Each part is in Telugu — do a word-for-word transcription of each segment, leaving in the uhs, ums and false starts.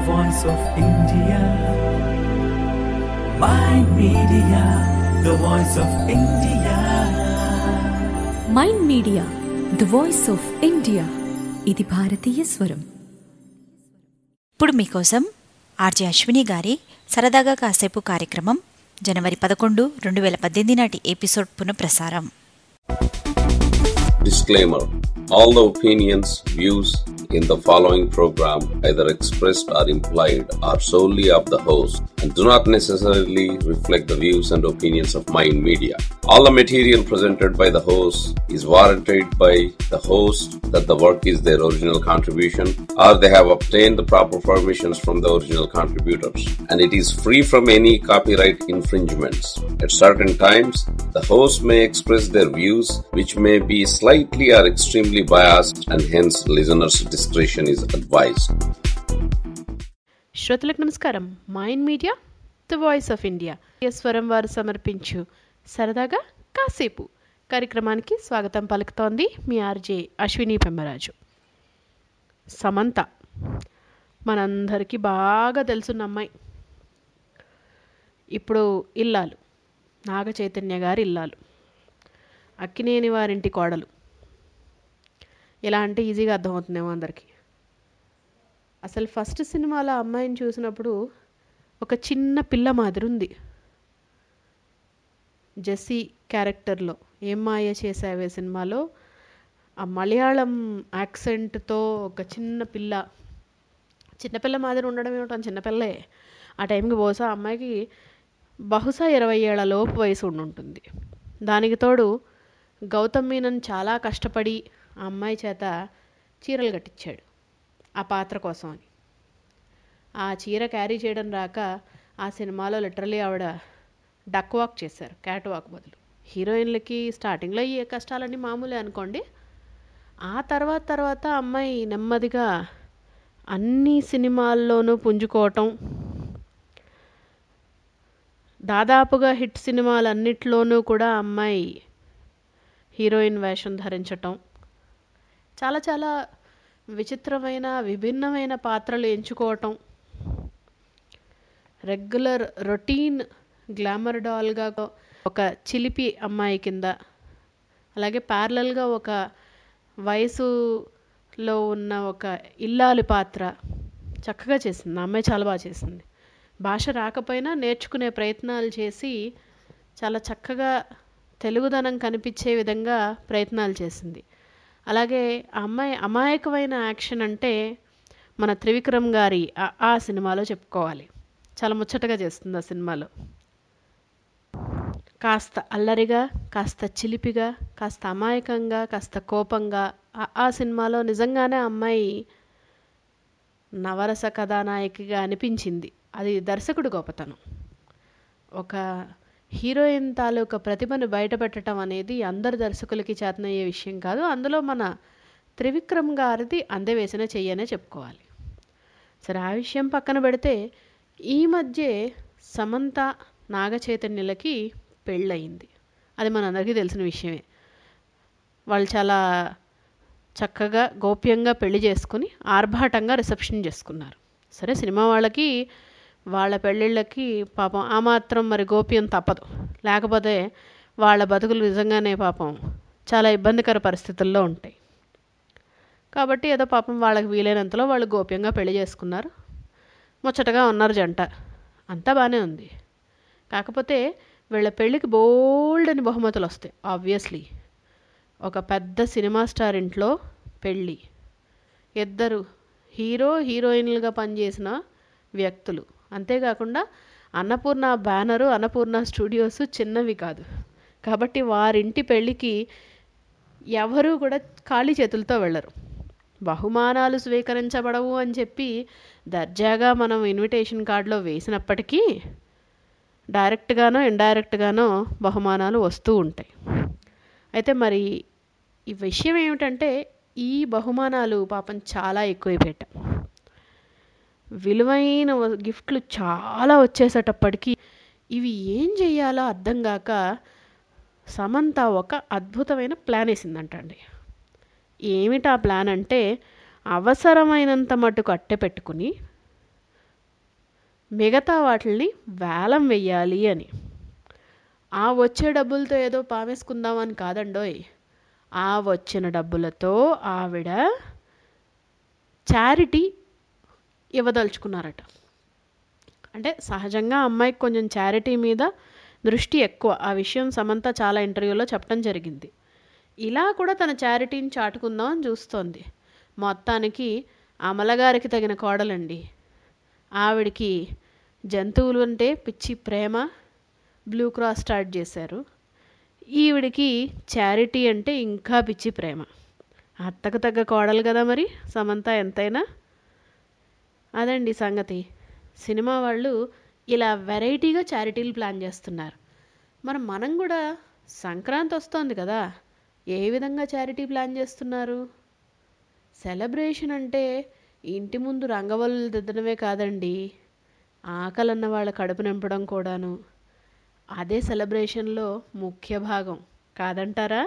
voice of India. Mind Media, the voice of India. Mind Media the voice of India. ఇది భారతీయ స్వరం. ఇప్పుడు మీకోసం ఆర్జే అశ్విని గారి సరదాగా కాసేపు కార్యక్రమం జనవరి పదకొండు రెండు వేల పద్దెనిమిది నాటి ఎపిసోడ్ పునఃప్రసారం. Disclaimer: all the opinions, views in the following program, either expressed or implied, are solely of the host and do not necessarily reflect the views and opinions of Mind Media. All the material presented by the host is warranted by the host that the work is their original contribution or they have obtained the proper permissions from the original contributors, and it is free from any copyright infringements. At certain times, the host may express their views which may be slightly or extremely biased, and hence listeners' discretion is advised. శ్రోతలకు నమస్కారం. Mind Media the voice of India స్వరం వారు సమర్పించు సరదాగా కాసేపు కార్యక్రమానికి స్వాగతం పలుకుతోంది మీ ఆర్జే అశ్విని పెమ్మరాజు. సమంత మనందరికీ బాగా తెలుసున్న అమ్మాయి. ఇప్పుడు ఇల్లాలు, నాగ చైతన్య గారి ఇల్లాలు, అక్కినేని వారింటి కోడలు. ఎలా అంటే ఈజీగా అర్థమవుతుందేమో అందరికీ. అసలు ఫస్ట్ సినిమాలో అమ్మాయిని చూసినప్పుడు ఒక చిన్న పిల్ల మాదిరి ఉంది. జెస్సీ క్యారెక్టర్లో ఏం మాయ చేసావే సినిమాలో ఆ మలయాళం యాక్సెంట్తో ఒక చిన్న పిల్ల, చిన్నపిల్ల మాదిరి ఉండడం ఏమిటో, చిన్నపిల్లే. ఆ టైంకి బహుశా అమ్మాయికి బహుశా ఇరవై ఏళ్ల లోపు వయసు ఉండుంటుంది. దానికి తోడు గౌతమ్ మీనన్ చాలా కష్టపడి ఆ అమ్మాయి చేత చీరలు కట్టించాడు ఆ పాత్ర కోసం అని. ఆ చీర క్యారీ చేయడం రాక ఆ సినిమాలో లిటరలీ ఆవిడ డక్ వాక్ చేశారు, క్యాట్ వాక్ బదులు. హీరోయిన్లకి స్టార్టింగ్లో ఈ కష్టాలన్నీ మామూలే అనుకోండి. ఆ తర్వాత తర్వాత అమ్మాయి నెమ్మదిగా అన్ని సినిమాల్లోనూ పుంజుకోవటం, దాదాపుగా హిట్ సినిమాలన్నిట్లోనూ కూడా అమ్మాయి హీరోయిన్ వేషం ధరించటం, చాలా చాలా విచిత్రమైన విభిన్నమైన పాత్రలు ఎంచుకోవటం, రెగ్యులర్ రొటీన్ గ్లామర్ డాల్గా ఒక చిలిపి అమ్మాయి కింద, అలాగే ప్యారలల్గా ఒక వయసులో ఉన్న ఒక ఇల్లాలి పాత్ర చక్కగా చేసింది. ఆ అమ్మాయి చాలా బాగా చేసింది. భాష రాకపోయినా నేర్చుకునే ప్రయత్నాలు చేసి చాలా చక్కగా తెలుగుదనం కనిపించే విధంగా ప్రయత్నాలు చేసింది. అలాగే ఆ అమ్మాయి అమాయకమైన యాక్షన్ అంటే మన త్రివిక్రమ్ గారి ఆ సినిమాలో చెప్పుకోవాలి. చాలా ముచ్చటగా చేస్తుంది ఆ సినిమాలో. కాస్త అల్లరిగా, కాస్త చిలిపిగా, కాస్త అమాయకంగా, కాస్త కోపంగా ఆ సినిమాలో నిజంగానే అమ్మాయి నవరస కథానాయికగా అనిపించింది. అది దర్శకుడు గొప్పతనం. ఒక హీరోయిన్ తాలూకా ప్రతిభను బయటపెట్టడం అనేది అందరు దర్శకులకి చేతనయ్యే విషయం కాదు. అందులో మన త్రివిక్రమ్ గారిది అందవేసిన చెయ్యనే చెప్పుకోవాలి. సరే, ఆ విషయం పక్కన పెడితే ఈ మధ్య సమంత నాగ చైతన్యులకి పెళ్ళయింది. అది మనందరికీ తెలిసిన విషయమే. వాళ్ళు చాలా చక్కగా గోప్యంగా పెళ్లి చేసుకుని ఆర్భాటంగా రిసెప్షన్ చేసుకున్నారు. సరే, సినిమా వాళ్ళకి వాళ్ళ పెళ్ళిళ్ళకి పాపం ఆ మాత్రం మరి గోప్యం తప్పదు. లేకపోతే వాళ్ళ బతుకులు నిజంగానే పాపం చాలా ఇబ్బందికర పరిస్థితుల్లో ఉంటాయి. కాబట్టి ఏదో పాపం వాళ్ళకి వీలైనంతలో వాళ్ళు గోప్యంగా పెళ్లి చేసుకున్నారు. ముచ్చటగా ఉన్నారు జంట, అంతా బాగానే ఉంది. కాకపోతే వీళ్ళ పెళ్ళికి బోల్డ్ అని బహుమతులు వస్తాయి. ఆబ్వియస్లీ ఒక పెద్ద సినిమా స్టార్ ఇంట్లో పెళ్ళి, ఇద్దరు హీరో హీరోయిన్లుగా పనిచేసిన వ్యక్తులు, అంతేకాకుండా అన్నపూర్ణ బ్యానరు, అన్నపూర్ణ స్టూడియోస్ చిన్నవి కాదు. కాబట్టి వారింటి పెళ్ళికి ఎవరూ కూడా ఖాళీ చేతులతో వెళ్ళరు. బహుమానాలు స్వీకరించబడవు అని చెప్పి దర్జాగా మనం ఇన్విటేషన్ కార్డులో వేసినప్పటికీ డైరెక్ట్గానో ఇండైరెక్ట్గానో బహుమానాలు వస్తూ ఉంటాయి. అయితే మరి ఈ విషయం ఏమిటంటే ఈ బహుమానాలు పాపం చాలా ఎక్కువైపోయాయి. విలువైన గిఫ్ట్లు చాలా వచ్చేసేటప్పటికీ ఇవి ఏం చెయ్యాలో అర్థం కాక సమంత ఒక అద్భుతమైన ప్లాన్ వేసిందంటండి. ఏమిటా ప్లాన్ అంటే అవసరమైనంత మటుకు అట్టె పెట్టుకుని మిగతా వాటిని వేలం వెయ్యాలి అని. ఆ వచ్చే డబ్బులతో ఏదో పామేసుకుందామని కాదండోయ్, ఆ వచ్చిన డబ్బులతో ఆవిడ చారిటీ ఇవ్వదలుచుకున్నారట. అంటే సహజంగా అమ్మాయికి కొంచెం చారిటీ మీద దృష్టి ఎక్కువ. ఆ విషయం సమంత చాలా ఇంటర్వ్యూలో చెప్పడం జరిగింది. ఇలా కూడా తన చారిటీని చాటుకుందామని చూస్తోంది. మొత్తానికి అమలగారికి తగిన కోడలండి. ఆవిడికి జంతువులు అంటే పిచ్చి ప్రేమ, బ్లూ క్రాస్ స్టార్ట్ చేశారు. ఈవిడికి చారిటీ అంటే ఇంకా పిచ్చి ప్రేమ. అత్తకు తగ్గ కోడలు కదా మరి సమంత ఎంతైనా. అదండి సంగతి. సినిమా వాళ్ళు ఇలా వెరైటీగా చారిటీలు ప్లాన్ చేస్తున్నారు. మరి మనం కూడా సంక్రాంతి వస్తోంది కదా, ఏ విధంగా చారిటీ ప్లాన్ చేస్తున్నారు? సెలబ్రేషన్ అంటే ఇంటి ముందు రంగవల్లులు దిద్దడమే కాదండి, ఆకలన్న వాళ్ళ కడుపు నింపడం కూడాను. అదే సెలబ్రేషన్లో ముఖ్య భాగం కాదంటారా?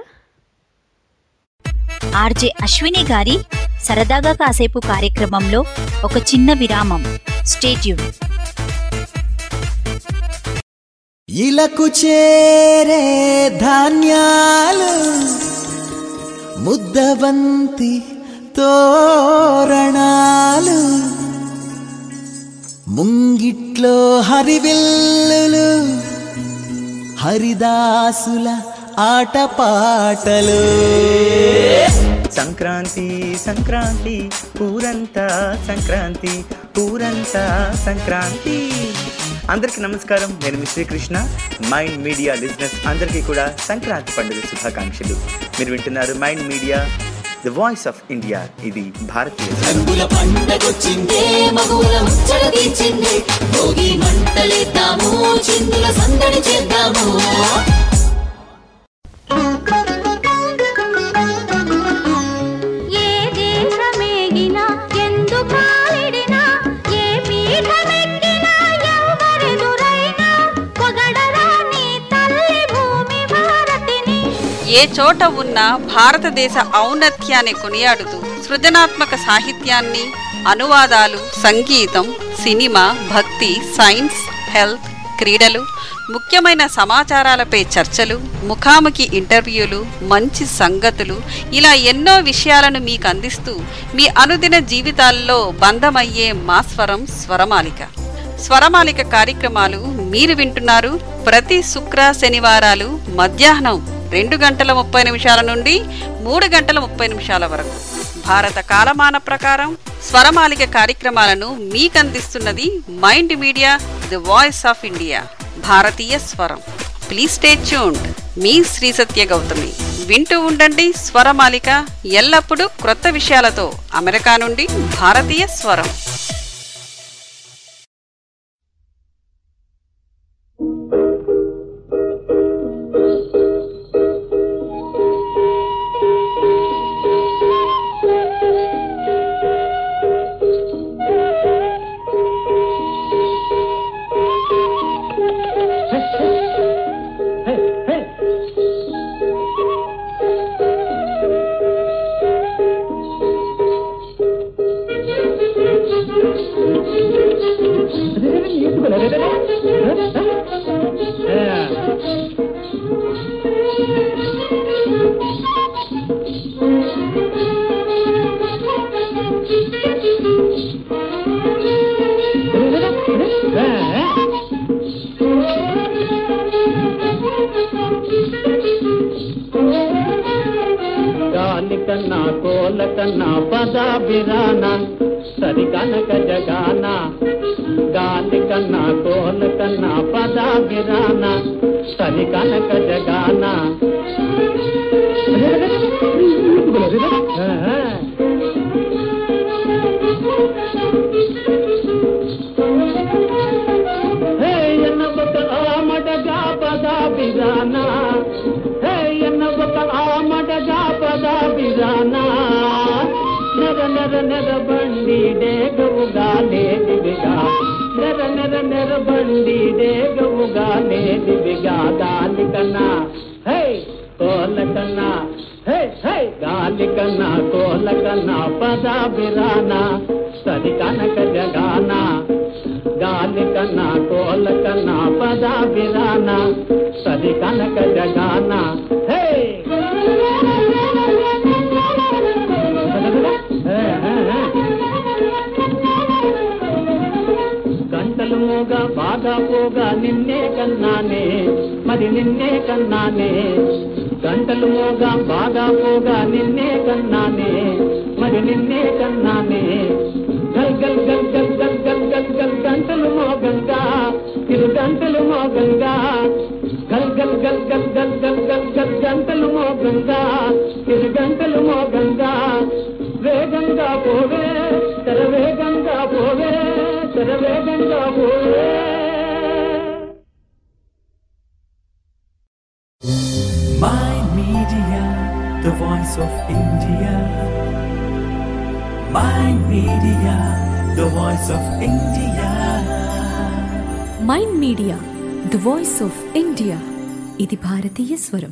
ఆర్జే అశ్విని గారి సరదాగా కాసేపు కార్యక్రమంలో ఒక చిన్న విరామం. Stay tune. ఇలకు చేరే ధాన్యాలు ముద్దబంతి తోరణాలు, ముంగిట్లో హరివిల్లులు, హరిదాసుల ఆటపాటలు. సంక్రాంతి సంక్రాంతి ఊరంతా సంక్రాంతి, ఊరంతా సంక్రాంతి. అందరికీ నమస్కారం. నేను మీ శ్రీకృష్ణ. మైండ్ మీడియా లిజినెస్ అందరికీ కూడా సంక్రాంతి పండుగ శుభాకాంక్షలు. మీరు వింటున్నారు Mind Media, the voice of India. ఇది భారతీయ రంగుల పండగొచ్చిందే, మగువుల ముచ్చట తీర్చిందే, భోగి మంటలేద్దాము, చిందుల సందడి చేద్దాము. ఏ చోట ఉన్న భారతదేశ ఔన్నత్యాన్ని కొనియాడుతూ సృజనాత్మక సాహిత్యాన్ని, అనువాదాలు, సంగీతం, సినిమా, భక్తి, సైన్స్, హెల్త్, క్రీడలు, ముఖ్యమైన సమాచారాలపై చర్చలు, ముఖాముఖి ఇంటర్వ్యూలు, మంచి సంగతులు, ఇలా ఎన్నో విషయాలను మీకు అందిస్తూ మీ అనుదిన జీవితాల్లో బంధమయ్యే మా స్వరం స్వరమాలిక. స్వరమాలిక కార్యక్రమాలు మీరు వింటున్నారు ప్రతి శుక్ర శనివారాలు మధ్యాహ్నం రెండు గంటల ముప్పై నిమిషాల నుండి మూడు గంటల ముప్పై నిమిషాల వరకు భారత కాలమాన ప్రకారం స్వరమాలిక కార్యక్రమాలను మీకందిస్తున్నది Mind Media, the voice of India, భారతీయ స్వరం. Please stay tuned. మీ శ్రీ సత్య గౌతమి. వింటూ ఉండండి స్వరమాలిక, ఎల్లప్పుడూ క్రొత్త విషయాలతో. అమెరికా నుండి భారతీయ స్వరం. కన్నా కోల కన్నా పదా బిరానా సరి కనక జగానా, గాలి కన్నా కోల కన్నా పదా బిరానా సరి కనక జగానా. హే ఎన్న ఒక ఆమడగా పదా బిరానా, హే ఎన్న ఒక ఆమడగా పదా బిరానా. నెర నెర నెర బండి డేగవుగా లేదివిగా, నెర నెర నెర బండి డేగవుగా లేదివిగా. గాలి కన్నా హే కోల కన్నా, హే హే గాలి కన్నా కోల కన్నా పదా బిరానా సరి కనక జగానా, గాలి పలకన పదాభిరాన సరి కనక జగాన హే గంటలు మోగా బాగా పోగా నిన్నే కన్నానే మరి నిన్నే కన్నానే గంటలు మోగా బాగా పోగా నిన్నే కన్నానే మరి నిన్నే కన్నానే గల్ గల్ గల్ గల్ గల్ గల్ గల్ గల్ గంటలు మోగంగా ఇరు గంటలు మోగంగా గల్ గల్ గల్ గల్ గల్ గల్ గల్ గల్ గంటలు మోగంగా ఇరు గంటలు మోగంగా వేగంగా పోవే తెర వేగంగా పోవే తెర వేగంగా పోవే. Mind Media, the voice of India. Mind Media, the voice of India. Mind Media the voice of India ఇది భారతీయ స్వరం.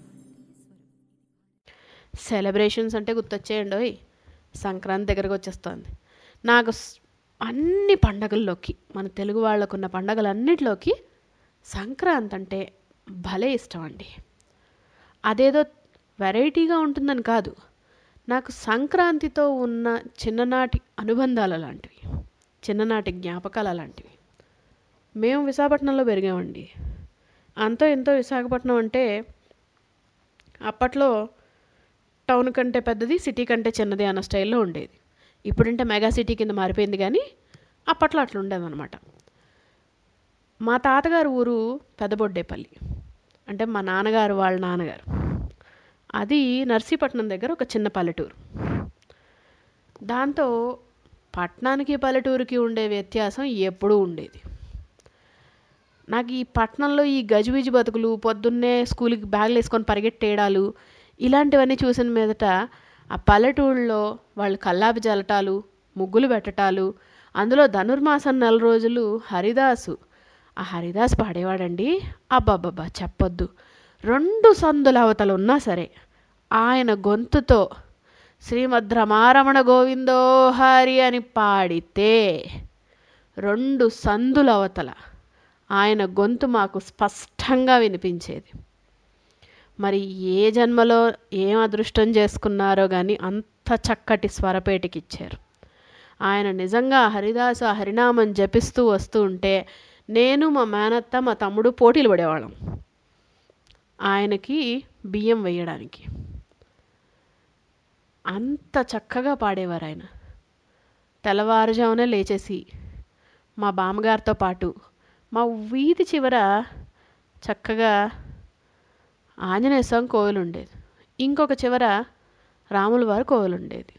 సెలబ్రేషన్స్ అంటే గుర్తొచ్చేయండి. సంక్రాంతి దగ్గరకు వచ్చేస్తుంది. నాకు అన్ని పండగల్లోకి, మన తెలుగు వాళ్ళకున్న పండగలన్నిటిలోకి సంక్రాంతి అంటే భలే ఇష్టం అండి. అదేదో వెరైటీగా ఉంటుందని కాదు, నాకు సంక్రాంతితో ఉన్న చిన్ననాటి అనుబంధాలు అలాంటివి, చిన్ననాటి జ్ఞాపకాలు అలాంటివి. మేము విశాఖపట్నంలో పెరిగామండి. అంతో ఎంతో విశాఖపట్నం అంటే అప్పట్లో టౌన్ కంటే పెద్దది, సిటీ కంటే చిన్నది అన్న స్టైల్లో ఉండేది. ఇప్పుడంటే మెగా సిటీ కింద మారిపోయింది, కానీ అప్పట్లో అట్లా ఉండేదన్నమాట. మా తాతగారు ఊరు పెద్దబొడ్డేపల్లి, అంటే మా నాన్నగారు వాళ్ళ నాన్నగారు. అది నర్సీపట్నం దగ్గర ఒక చిన్న పల్లెటూరు. దాంతో పట్టణానికి పల్లెటూరుకి ఉండే వ్యత్యాసం ఎప్పుడూ ఉండేది. నాకు ఈ పట్టణంలో ఈ గజిబిజి బతుకులు, పొద్దున్నే స్కూల్కి బ్యాగులు వేసుకొని పరిగెట్టేయడాలు, ఇలాంటివన్నీ చూసిన మీదట ఆ పల్లెటూళ్ళలో వాళ్ళు కల్లాపి జలటాలు, ముగ్గులు పెట్టటాలు, అందులో ధనుర్మాసం నెల రోజులు హరిదాసు, ఆ హరిదాస్ పాడేవాడండి. అబ్బాబ్బా చెప్పొద్దు. రెండు సందుల అవతలు ఉన్నా సరే ఆయన గొంతుతో శ్రీమద్ రమారమణ గోవిందో హరి అని పాడితే రెండు సందుల అవతల ఆయన గొంతు మాకు స్పష్టంగా వినిపించేది. మరి ఏ జన్మలో ఏం అదృష్టం చేసుకున్నారో కానీ అంత చక్కటి స్వరపేటికి ఇచ్చారు. ఆయన నిజంగా హరిదాసు హరినామం జపిస్తూ వస్తూ ఉంటే నేను, మా మేనత్త, మా తమ్ముడు పోటీలు పడేవాళ్ళం ఆయనకి బియ్యం వేయడానికి. అంత చక్కగా పాడేవారు ఆయన. తెల్లవారుజామునే లేచేసి మా బామ్మగారితో పాటు మా వీధి చివర చక్కగా ఆంజనేయ స్వామి కోవిలు ఉండేది, ఇంకొక చివర రాముల వారి కోవిలు ఉండేది.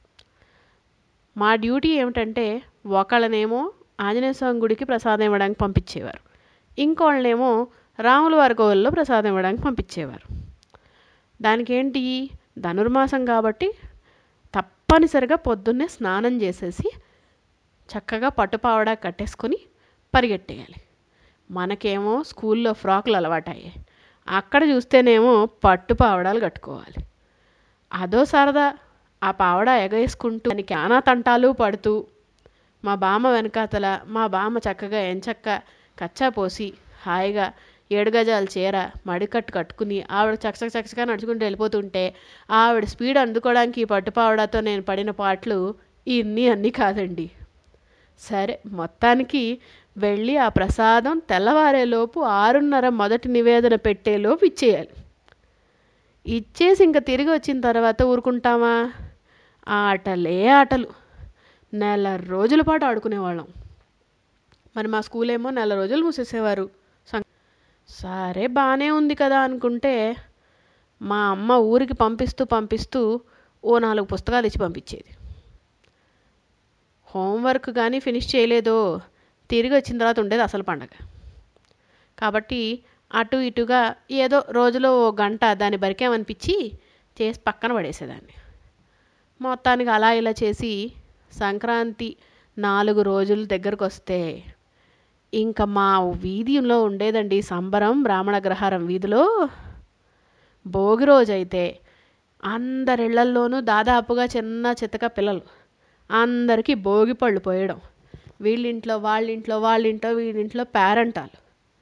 మా డ్యూటీ ఏమిటంటే ఒకళ్ళనేమో ఆంజనేయ స్వామి గుడికి ప్రసాదం ఇవ్వడానికి పంపించేవారు, ఇంకోళ్ళనేమో రాముల వారి కోవిల్లో ప్రసాదం ఇవ్వడానికి పంపించేవారు. దానికి ఏంటి, ధనుర్మాసం కాబట్టి తప్పనిసరిగా పొద్దున్నే స్నానం చేసేసి చక్కగా పట్టుపావడా కట్టేసుకొని పరిగెట్టేయాలి. మనకేమో స్కూల్లో ఫ్రాకులు అలవాటయ్యాయి, అక్కడ చూస్తేనేమో పట్టు పావడాలు కట్టుకోవాలి. అదో సరదా. ఆ పావడా ఎగేసుకుంటూ దానికి ఆనా తంటాలు పడుతూ మా బామ్మ వెనకాతల మా బామ్మ చక్కగా ఎంచక్క కచ్చా పోసి హాయిగా ఏడు గజాల చీర మడికట్టు కట్టుకుని ఆవిడ చకచక చకచకా నడుచుకుంటూ వెళ్ళిపోతుంటే ఆవిడ స్పీడ్ అందుకోవడానికి ఈ పట్టుపావడాతో నేను పడిన పాటలు ఇన్ని అన్నీ కాదండి. సరే, మొత్తానికి వెళ్ళి ఆ ప్రసాదం తెల్లవారేలోపు ఆరున్నర మొదటి నివేదన పెట్టేలోపు ఇచ్చేయాలి. ఇచ్చేసి ఇంకా తిరిగి వచ్చిన తర్వాత ఊరుకుంటామా? ఆటలే ఆటలు. నెల రోజుల పాటు ఆడుకునేవాళ్ళం. మరి మా స్కూల్ ఏమో నెల రోజులు మూసేసేవారు. సరే బాగానే ఉంది కదా అనుకుంటే మా అమ్మ ఊరికి పంపిస్తూ పంపిస్తూ ఓ నాలుగు పుస్తకాలు ఇచ్చి పంపించేది. హోంవర్క్ కానీ ఫినిష్ చేయలేదో తిరిగి వచ్చిన తర్వాత ఉండేది అసలు పండగ. కాబట్టి అటు ఇటుగా ఏదో రోజులో ఓ గంట దాన్ని బరికేమనిపించి చేసి పక్కన పడేసేదాన్ని. మొత్తానికి అలా ఇలా చేసి సంక్రాంతి నాలుగు రోజుల దగ్గరకు వస్తే ఇంకా మా వీధిలో ఉండేదండి సంబరం. బ్రాహ్మణగ్రహారం వీధిలో భోగి రోజైతే అందరిళ్లల్లోనూ దాదాపుగా చిన్న చితక పిల్లలు అందరికీ భోగి పళ్ళు పోయడం. వీళ్ళింట్లో వాళ్ళింట్లో వాళ్ళింట్లో వీళ్ళింట్లో పేరంటాలు.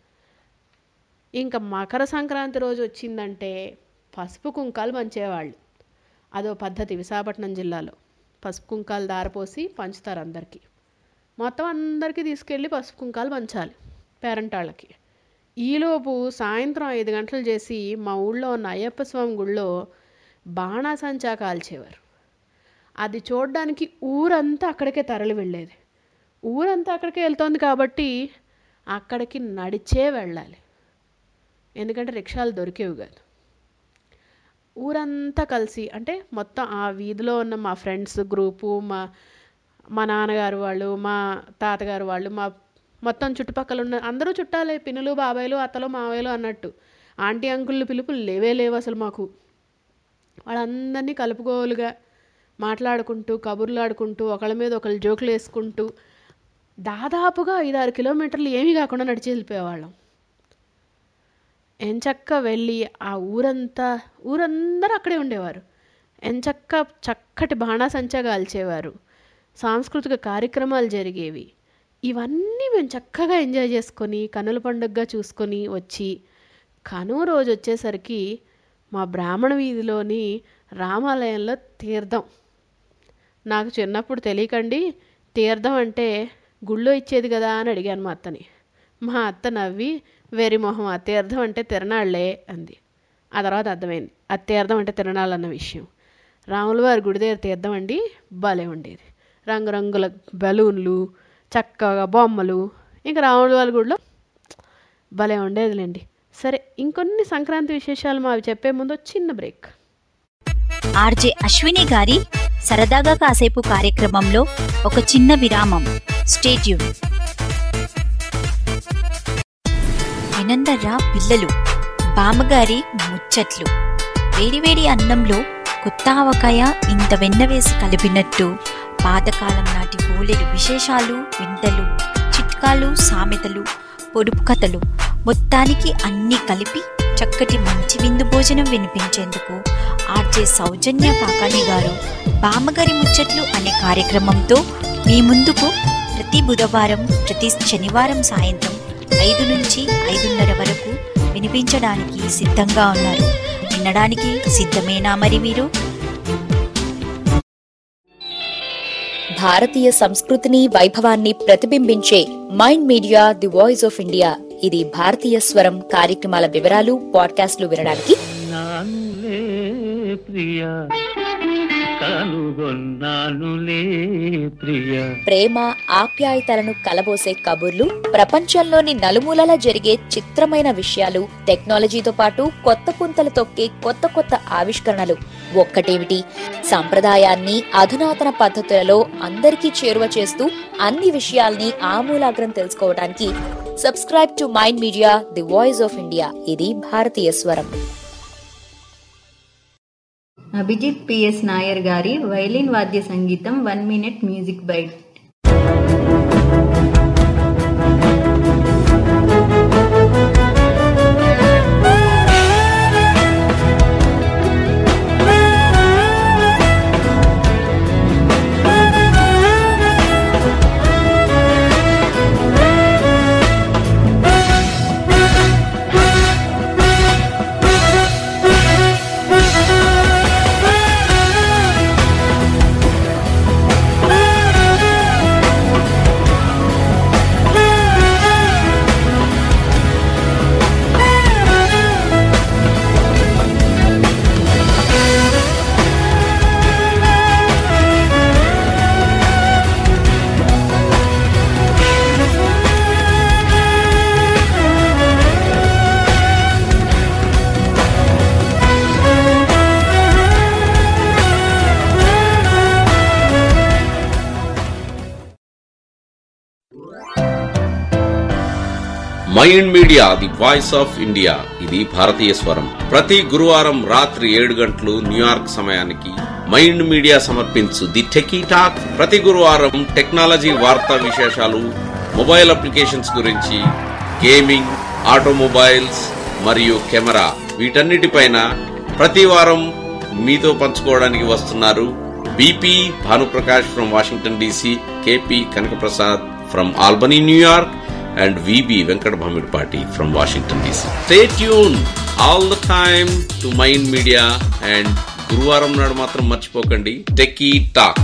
ఇంకా మకర సంక్రాంతి రోజు వచ్చిందంటే పసుపు కుంకాలు పంచేవాళ్ళు. అదో పద్ధతి విశాఖపట్నం జిల్లాలో. పసుపు కుంకాలు దారపోసి పంచుతారు అందరికీ. మొత్తం అందరికీ తీసుకెళ్ళి పసుపు కుంకాలు పంచాలి పేరంటాళ్ళకి. ఈలోపు సాయంత్రం ఐదు గంటలు చేసి మా ఊళ్ళో ఉన్న అయ్యప్ప స్వామి గుళ్ళో బాణాసంచా కాల్చేవారు. అది చూడడానికి ఊరంతా అక్కడికే తరలి వెళ్ళేది. ఊరంతా అక్కడికే వెళ్తోంది కాబట్టి అక్కడికి నడిచే వెళ్ళాలి, ఎందుకంటే రిక్షాలు దొరికేవి కాదు. ఊరంతా కలిసి, అంటే మొత్తం ఆ వీధిలో ఉన్న మా ఫ్రెండ్స్ గ్రూపు, మా మా నాన్నగారు వాళ్ళు, మా తాతగారు వాళ్ళు, మా మొత్తం చుట్టుపక్కల ఉన్న అందరూ చుట్టాలే, పిన్నులు బాబాయిలు అత్తలు మావయ్యలు అన్నట్టు. ఆంటీ అంకుళ్ళు పిలుపులు లేవే లేవు అసలు మాకు. వాళ్ళందరినీ కలుపుకోలుగా మాట్లాడుకుంటూ కబుర్లు ఆడుకుంటూ ఒకళ్ళ మీద ఒకళ్ళు జోకులు వేసుకుంటూ దాదాపుగా ఐదారు కిలోమీటర్లు ఏమీ కాకుండా నడిచి వెళ్ళిపోయేవాళ్ళం. ఎంచక్క వెళ్ళి ఆ ఊరంతా ఊరందరూ అక్కడే ఉండేవారు. ఎంచక్క చక్కటి బాణాసంచా కాల్చేవారు, సాంస్కృతిక కార్యక్రమాలు జరిగేవి. ఇవన్నీ మేము చక్కగా ఎంజాయ్ చేసుకొని కనుల పండుగగా చూసుకొని వచ్చి కనుమ రోజు వచ్చేసరికి మా బ్రాహ్మణ వీధిలోని రామాలయంలో తీర్థం. నాకు చిన్నప్పుడు తెలియకండి తీర్థం అంటే గుళ్ళో ఇచ్చేది కదా అని అడిగాను మా అత్తని. మా అత్త నవ్వి వెరి మొహం, ఆ తీర్థం అంటే తిరణాళ్లే అంది. ఆ తర్వాత అర్థమైంది ఆ తీర్థం అంటే తిరణాలన్న విషయం. రాముల వారి గుడి దగ్గర తీర్థం అండి భలే ఉండేది. రంగురంగుల బలూన్లు, చక్కగా బొమ్మలు, ఇంకా రాముల వారి గుడిలో భలే ఉండేదిలేండి. సరే, ఇంకొన్ని సంక్రాంతి విశేషాలు మావి చెప్పే ముందు చిన్న బ్రేక్. ఆర్జే అశ్విని గారి సరదాగా కాసేపు కార్యక్రమంలో ఒక చిన్న విరామం. Stay tune. వినందర్రా పిల్లలు, బామ్మగారి ముచ్చట్లు. వేడివేడి అన్నంలో కొత్త ఆవకాయ ఇంత వెన్న వేసి కలిపినట్టు పాతకాలం నాటి బోలెడు విశేషాలు, వింతలు, చిట్కాలు, సామెతలు, పొడుపు కథలు, మొత్తానికి అన్నీ కలిపి చక్కటి మంచి విందు భోజనం వినిపించేందుకు ఆర్జే సౌజన్య కాకాని గారు బామ్మగారి ముచ్చట్లు అనే కార్యక్రమంతో మీ ముందుకు ప్రతి బుధవారం, ప్రతి శనివారం సాయంత్రం ఐదు నుంచి ఐదున్నర వరకు వినిపించడానికి సిద్ధంగా ఉన్నారు. వినడానికి సిద్ధమేనా మరి మీరు? భారతీయ సంస్కృతిని, వైభవాన్ని ప్రతిబింబించే Mind Media the voice of India. ఇది భారతీయ స్వరం కార్యక్రమాల వివరాలు, పాడ్కాస్ట్లు వినడానికి నానులే ప్రియా కనుగొన్నానులే ప్రియా. ప్రేమ, ఆప్యాయతలను కలబోసే కబుర్లు, ప్రపంచంలోని నలుమూలలా జరిగే చిత్రమైన విషయాలు, టెక్నాలజీతో పాటు కొత్త పుంతలు తొక్కే కొత్త కొత్త ఆవిష్కరణలు. ఒక్కటేమిటి, సంప్రదాయాన్ని అధునాతన పద్ధతులలో అందరికీ చేరువ చేస్తూ అన్ని విషయాల్ని ఆమూలాగ్రం తెలుసుకోవడానికి subscribe to Mind Media the voice of India. ఇది భారతీయ స్వరం. అభిజిత్ పిఎస్ నాయర్ గారి వైలిన్ వాద్య సంగీతం one minute music bite. Mind Media the voice of India, ఇది భారతీయ స్వరం. ప్రతి గురువారం రాత్రి ఏడు గంటలు న్యూయార్క్ సమయానికి మైండ్ మీడియా సమర్పించు ది టెకీ టాక్. ప్రతి గురువారం టెక్నాలజీ వార్తా విశేషాలు, మొబైల్ అప్లికేషన్స్ గురించి, గేమింగ్, ఆటోమొబైల్స్ మరియు కెమెరా, వీటన్నిటిపైన ప్రతి వారం మీతో పంచుకోవడానికి వస్తున్నారు B P Bhanuprakash from Washington D C, K P Kanakaprasad from Albany, New York, and V B Venkat Bhamidpati from Washington, D C. Stay tuned all the time to Mind Media and గురువారం నాడు మాత్రం మర్చిపోకండి టెకీ టాక్.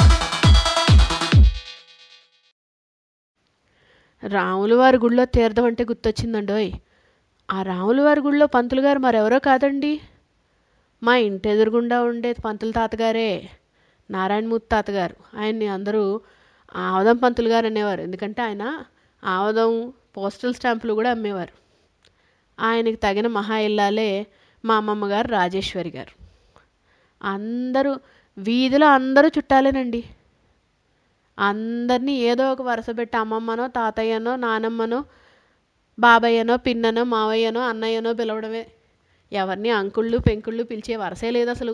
రాములవారి గుడిలో తీర్థం అంటే గుర్తొచ్చిందండోయ్. ఆ రాములవారి గుడిలో పంతులు గారు మరెవరో కాదండి, మా ఇంటి ఎదురుగుండా ఉండే పంతులు తాతగారే, నారాయణమూర్తి తాతగారు. ఆయన్ని అందరూ ఆవదం పంతులు గారు అనేవారు, ఎందుకంటే ఆయన ఆవదం పోస్టల్ స్టాంపులు కూడా అమ్మేవారు. ఆయనకి తగిన మహా ఇల్లాలే మా అమ్మమ్మ గారు రాజేశ్వరి గారు. అందరూ వీధిలో అందరూ చుట్టాలేనండి. అందరినీ ఏదో ఒక వరుస పెట్టి అమ్మమ్మనో తాతయ్యనో నానమ్మనో బాబయ్యనో పిన్ననో మావయ్యనో అన్నయ్యనో పిలవడమే. ఎవరిని అంకుళ్ళు పెంకుళ్ళు పిలిచే వరసే లేదు అసలు.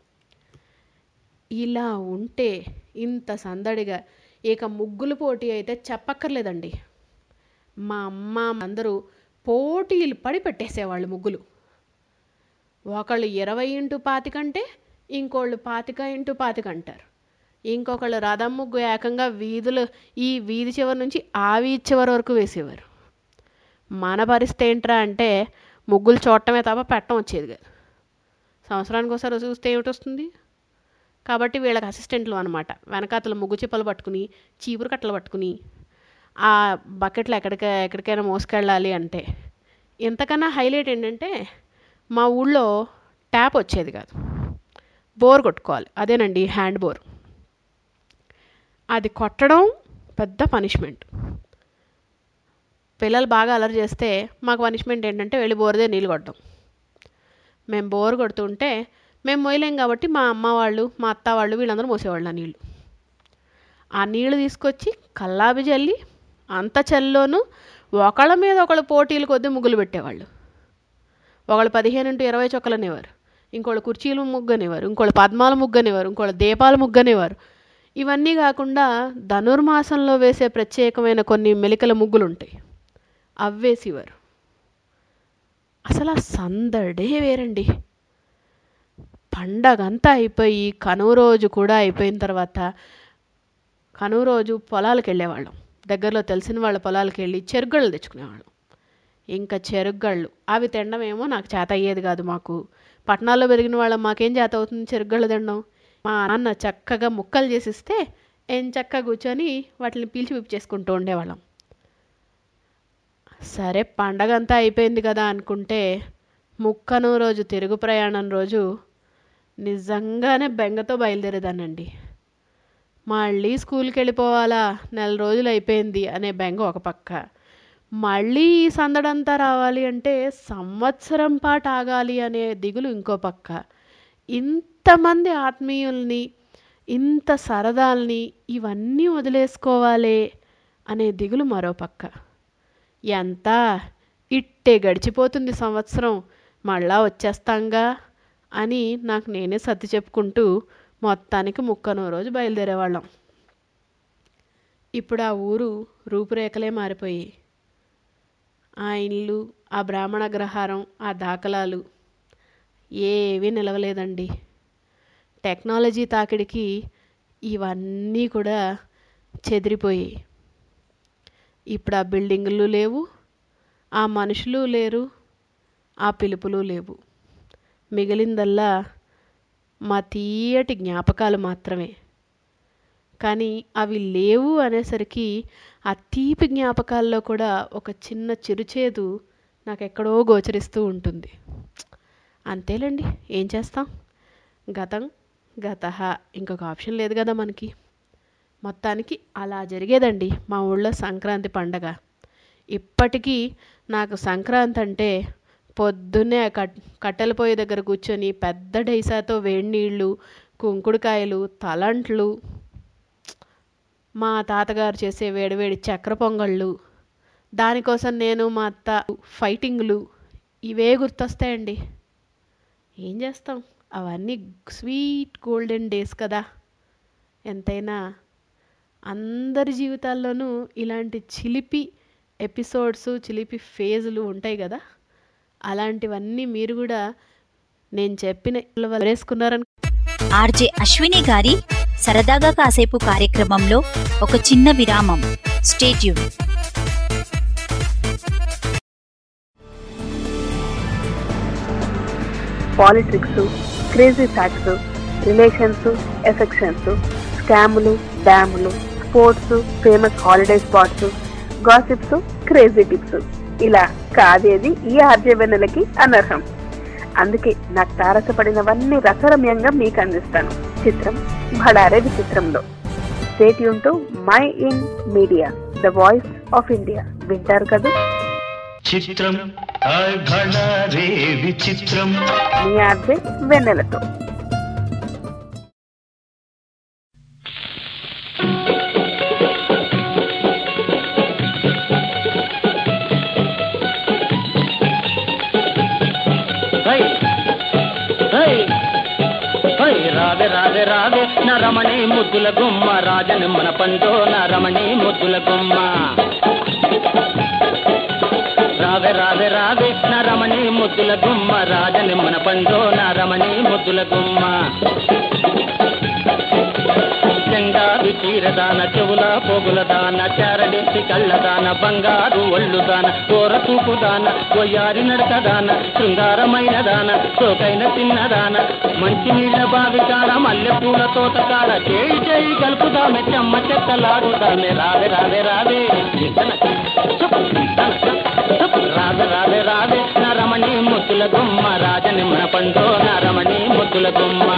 ఇలా ఉంటే ఇంత సందడిగా ఇక ముగ్గులు పోటీ అయితే చెప్పక్కర్లేదండి. మా అమ్మ అందరూ పోటీలు పడి పెట్టేసేవాళ్ళు ముగ్గులు. ఒకళ్ళు ఇరవై ఇంటూ పాతికంటే ఇంకోళ్ళు పాతిక ఇంటూ పాతిక అంటారు. ఇంకొకళ్ళు రథం ముగ్గు ఏకంగా వీధులు ఈ వీధి చివరి నుంచి ఆ వీధి చివరి వరకు వేసేవారు. మన పరిస్థితి ఏంట్రా అంటే ముగ్గులు చూడటమే తప్ప పెట్టడం వచ్చేది కాదు. సంవత్సరానికి ఒకసారి చూస్తే ఏమిటి వస్తుంది? కాబట్టి వీళ్ళకి అసిస్టెంట్లు అనమాట. వెనకాతల ముగ్గు చిప్పలు పట్టుకుని చీపురు కట్టలు పట్టుకుని ఆ బకెట్లు ఎక్కడికి ఎక్కడికైనా మోసుకెళ్ళాలి అంటే. ఇంతకన్నా హైలైట్ ఏంటంటే మా ఊళ్ళో ట్యాప్ వచ్చేది కాదు, బోర్ కొట్టుకోవాలి. అదేనండి హ్యాండ్ బోర్. అది కొట్టడం పెద్ద పనిష్మెంట్. పిల్లలు బాగా అలరి చేస్తే మాకు పనిష్మెంట్ ఏంటంటే వెళ్ళి బోర్దే నీళ్ళు కొట్టడం. మేము బోర్ కొడుతుంటే మేము మోయలేం కాబట్టి మా అమ్మ వాళ్ళు మా అత్త వాళ్ళు వీళ్ళందరూ మోసేవాళ్ళు ఆ నీళ్ళు. ఆ నీళ్ళు తీసుకొచ్చి కల్లాబి చల్లి అంత చల్లోనూ ఒకళ్ళ మీద ఒకళ్ళు పోటీలు కొద్దీ ముగ్గులు పెట్టేవాళ్ళు. ఒకళ్ళు పదిహేను ఇంటూ ఇరవై చొక్కలు అనేవారు, ఇంకోళ్ళు కుర్చీలు ముగ్గు అనేవారు, ఇంకోళ్ళు పద్మాల ముగ్గు అనేవారు, ఇంకోళ్ళు దీపాల ముగ్గు అనేవారు. ఇవన్నీ కాకుండా ధనుర్మాసంలో వేసే ప్రత్యేకమైన కొన్ని మెలికల ముగ్గులు ఉంటాయి, అవి వేసేవారు. అసలు ఆ సందడే వేరండి. పండగంతా అయిపోయి కనుమ రోజు కూడా అయిపోయిన తర్వాత కనుమ రోజు పొలాలకు వెళ్ళేవాళ్ళం. దగ్గరలో తెలిసిన వాళ్ళ పొలాలకు వెళ్ళి చెరుగళ్ళు తెచ్చుకునేవాళ్ళం. ఇంకా చెరుగళ్ళు అవి తినడం ఏమో నాకు చేత అయ్యేది కాదు. మాకు పట్టణాల్లో పెరిగిన వాళ్ళం, మాకేం చేత అవుతుంది చెరుగళ్ళు తినడం. మా నాన్న చక్కగా ముక్కలు చేసిస్తే ఏం చక్కగా కూర్చొని వాటిని పీల్చి పిప్పి చేసుకుంటూ ఉండేవాళ్ళం. సరే పండగ అంతా అయిపోయింది కదా అనుకుంటే ముక్కను రోజు తిరుగు ప్రయాణం రోజు నిజంగానే బెంగతో బయలుదేరేదానండి. మళ్ళీ స్కూల్కి వెళ్ళిపోవాలా, నెల రోజులు అయిపోయింది అనే బెంగ ఒక పక్క, మళ్ళీ ఈ సందడంతా రావాలి అంటే సంవత్సరం పాటు ఆగాలి అనే దిగులు ఇంకో పక్క. ఇంతమంది ఆత్మీయుల్ని, ఇంత సరదాల్ని ఇవన్నీ వదిలేసుకోవాలే అనే దిగులు మరో పక్క. ఎంత ఇట్టే గడిచిపోతుంది సంవత్సరం, మళ్ళా వచ్చేస్తాంగా అని నాకు నేనే సర్ది చెప్పుకుంటూ మొత్తానికి ముక్కనో రోజు బయలుదేరేవాళ్ళం. ఇప్పుడు ఆ ఊరు రూపురేఖలే మారిపోయి ఆ ఇల్లు, ఆ బ్రాహ్మణ అగ్రహారం, ఆ దాఖలాలు ఏవీ నిలవలేదండి. టెక్నాలజీ తాకిడికి ఇవన్నీ కూడా చెదిరిపోయి ఇప్పుడు ఆ బిల్డింగులు లేవు, ఆ మనుషులు లేరు, ఆ పిలుపులు లేవు. మిగిలిందల్లా మా తీయటి జ్ఞాపకాలు మాత్రమే. కానీ అవి లేవు అనేసరికి ఆ తీపి జ్ఞాపకాల్లో కూడా ఒక చిన్న చిరుచేదు నాకు ఎక్కడో గోచరిస్తూ ఉంటుంది. అంతేలేండి, ఏం చేస్తాం, గతం గతః, ఇంకొక ఆప్షన్ లేదు కదా మనకి. మొత్తానికి అలా జరిగేదండి మా ఊళ్ళో సంక్రాంతి పండగ. ఇప్పటికీ నాకు సంక్రాంతి అంటే పొద్దున్నే కట్ కట్టెల పొయ్యి దగ్గర కూర్చొని పెద్ద డైసాతో వేడి నీళ్ళు, కుంకుడుకాయలు, తలంట్లు, మా తాతగారు చేసే వేడివేడి చక్కెర పొంగళ్ళు, దానికోసం నేను మా అత్త ఫైటింగ్లు, ఇవే గుర్తొస్తాయండి. ఏం చేస్తాం, అవన్నీ స్వీట్ గోల్డెన్ డేస్ కదా. ఎంతైనా అందరి జీవితాల్లోనూ ఇలాంటి చిలిపి ఎపిసోడ్స్, చిలిపి ఫేజులు ఉంటాయి కదా. అలాంటివన్నీ మీరు కూడా నేను చెప్పిన వేసుకున్నారని. ఆర్జే అశ్విని గారి సరదాగా కాసేపు కార్యక్రమంలో ఒక చిన్న విరామం. Stay tune. Politics, crazy facts, relations, affections, స్కాములు, డ్యాములు, sports, famous holiday spots, gossips, crazy tips, ఇలా కాదేది ఈ ఆర్జే వెన్నెలకి అనర్హం. అందుకే నాకు తారసపడినవన్నీ రసరమ్యంగా మీకు అందిస్తాను. చిత్రం భడారే విచిత్రంలో. Stay tune to Mind Media, the voice of India. వింటారు కదా? చిత్రం విచిత్రం మీ ఆర్జే వెన్నెలతో. రావే రావే రావే నా రమణి ముద్దుల గుమ్మ, రాజనిమ్మన పండు నా రమణి ముద్దుల గుమ్మ. రావే రావే రావే నా రమణి ముద్దుల గుమ్మ, రాజనిమ్మన పండు నా రమణి ముద్దుల గుమ్మ. చెంగాది చీరదాన, చెవుల పోగుల దాన, చారడెత్తి కళ్ళదాన, బంగారు ఒళ్ళు దాన, కోర చూపు దాన, కొయ్యారి నడక దాన, శృంగారమైన దాన, సోకైన తిన్నదాన, మంచి నీళ్ళ బావి కాడ, మల్లె పూల తోట కాడ, చేయి చేయి కలుపుదామె, చెమ్మ చెక్కలాడుదామె. రావే రావే రావే రావే రావే రావే నా రమణి ముద్దుల గుమ్మ, రాజనిమ్మన పండు నా రమణి ముద్దుల గుమ్మ.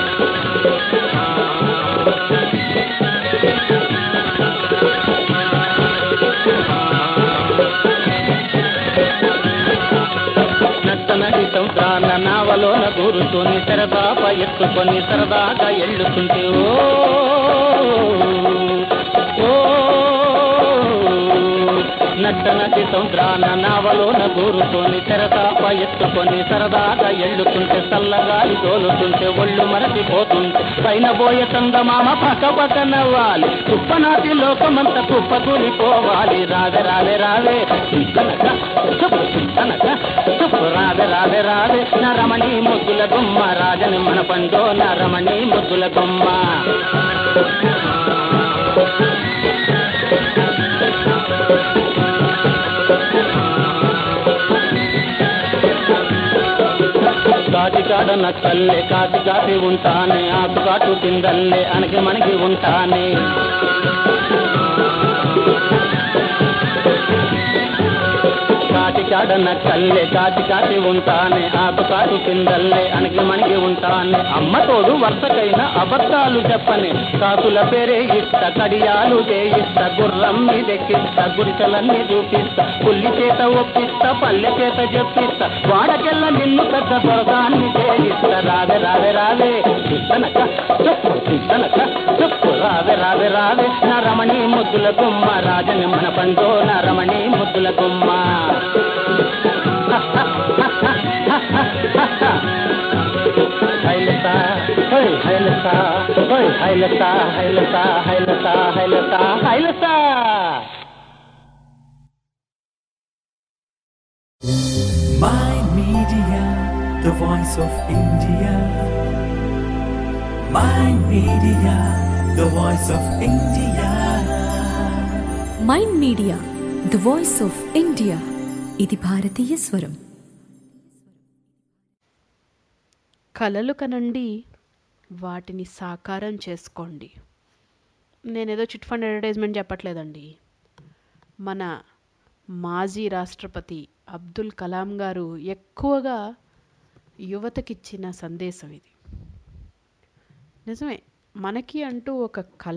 నది సముద్రాన నావలోన దూరుతూని సరదాప ఎత్తుకొని సరదాగా ఎళ్ళుతుంటే ఓ నట్ట నది సముద్రాన నావలోన దూరుతూని సరదాప ఎత్తుకొని సరదాగా ఎళ్ళుతుంటే, చల్లగాలి తోలుతుంటే ఒళ్ళు మరచిపోతుంటే, పైన పోయే చందమామ పక్క పక్క నవ్వాలి, కుప్పనాటి లోకమంతా కుప్ప కూలిపోవాలి. రావే రావే రావే చింతనక చెప్పు చింతనక చెప్పు రావే రావే రావే నా రమణి ముద్దుల గుమ్మ, రాజనిమ్మన పండు నా రమణి ముద్దుల గుమ్మ. కాటికాడ నక్కల్లే కాటి కాటి ఉంటానే, ఆకు కాటు కిందల్లే అనకి మనకి ఉంటానే. కాటికాడ నక్కల్లే కాటి కాటి ఉంటానే, ఆకు కాటు కిందల్లే అనకి మనకి ఉంటానే. అమ్మ తోడు వరుసకైన అబద్ధాలు చెప్పని, కాకుల పేరే ఇస్త, కడియాలు చేయిస్తా, గుర్రం మీదెక్కిస్తా, గుడిసెలన్నీ చూపిస్తా, పుల్లి చేత ఒప్పిస్తా, పల్లె చేత చెప్పిస్తా, వాడకెళ్ళ నిన్ను పెద్ద దొరదాన్ని చేయిస్తా. రావే రావే రావే చిత్తనక చెప్పు చిత్తనక చెప్పు రావే రావే రావే నా రమణి ముద్దుల గుమ్మ, రాజనిమ్మన పండు నా రమణి ముద్దుల గుమ్మ. హైలతా హై హైలతా హై హైలతా హైలతా హైలతా హైలతా హైలతా. My Media, the voice of India. My Media, the voice of India. Mind Media, the voice of India. ఇది భారతీయ స్వరం. కలలు కనండి, వాటిని సాకారం చేసుకోండి. నేనేదో చిట్ ఫండ్ అడ్వర్టైజ్మెంట్ చెప్పట్లేదండి. మన మాజీ రాష్ట్రపతి అబ్దుల్ కలాం గారు ఎక్కువగా యువతకిచ్చిన సందేశం ఇది. నిజమే, మనకి అంటూ ఒక కళ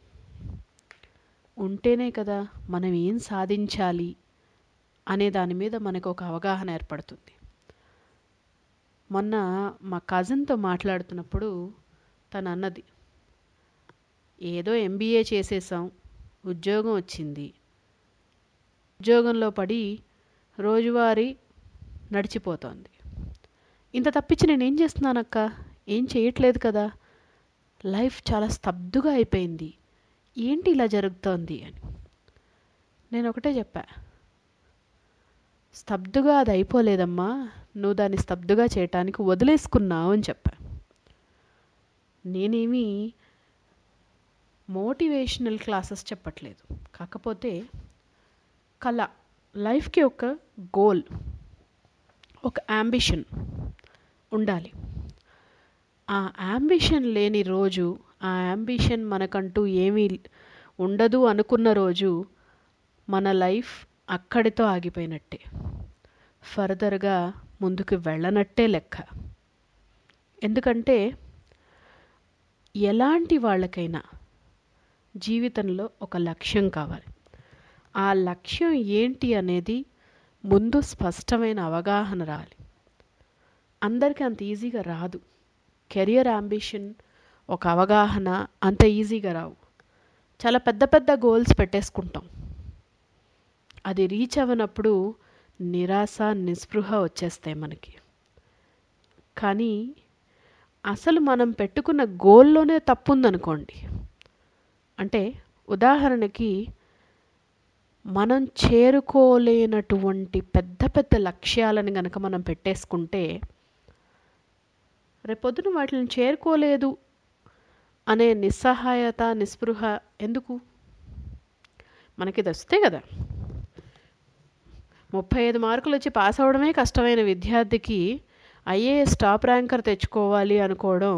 ఉంటేనే కదా మనం ఏం సాధించాలి అనే దాని మీద మనకు ఒక అవగాహన ఏర్పడుతుంది. మొన్న మా కజిన్తో మాట్లాడుతున్నప్పుడు తను అన్నది, ఏదో ఎంబీఏ చేసేసాం, ఉద్యోగం వచ్చింది, ఉద్యోగంలో పడి రోజువారీ నడిచిపోతోంది, ఇంత తప్పించి నేనేం చేస్తున్నానక్క, ఏం చేయట్లేదు కదా, లైఫ్ చాలా స్తబ్దుగా అయిపోయింది, ఏంటి ఇలా జరుగుతోంది అని. నేను ఒకటే చెప్పా, స్తబ్దుగా అది అయిపోలేదమ్మా, నువ్వు దాన్ని స్తబ్దుగా చేయటానికి వదిలేసుకున్నావు అని చెప్పా. నేనేమి మోటివేషనల్ క్లాసెస్ చెప్పట్లేదు. కాకపోతే కళ, లైఫ్కి ఒక గోల్, ఒక యాంబిషన్ ఉండాలి. ఆ యాంబిషన్ లేని రోజు, ఆ యాంబిషన్ మనకంటూ ఏమీ ఉండదు అనుకున్న రోజు మన లైఫ్ అక్కడితో ఆగిపోయినట్టే, ఫర్దర్గా ముందుకు వెళ్ళనట్టే లెక్క. ఎందుకంటే ఎలాంటి వాళ్ళకైనా జీవితంలో ఒక లక్ష్యం కావాలి. ఆ లక్ష్యం ఏంటి అనేది ముందు స్పష్టమైన అవగాహన రావాలి. అందరికీ అంత ఈజీగా రాదు. కెరియర్ అంబిషన్, ఒక అవగాహన అంత ఈజీగా రావు. చాలా పెద్ద పెద్ద గోల్స్ పెట్టేసుకుంటాం. అది రీచ్ అవ్వనప్పుడు నిరాశ, నిస్పృహ వచ్చేస్తాయి మనకి. కానీ అసలు మనం పెట్టుకున్న గోల్లోనే తప్పు ఉందనుకోండి, అంటే ఉదాహరణకి మనం చేరుకోలేనటువంటి పెద్ద పెద్ద లక్ష్యాలను కనుక మనం పెట్టేసుకుంటే రేపొద్దున వాటిని చేరుకోలేదు అనే నిస్సహాయత, నిస్పృహ ఎందుకు? మనకి ఇది వస్తే కదా. ముప్పై ఐదు మార్కులు వచ్చి పాస్ అవ్వడమే కష్టమైన విద్యార్థికి ఐఏఎస్ టాప్ ర్యాంకర్ తెచ్చుకోవాలి అనుకోవడం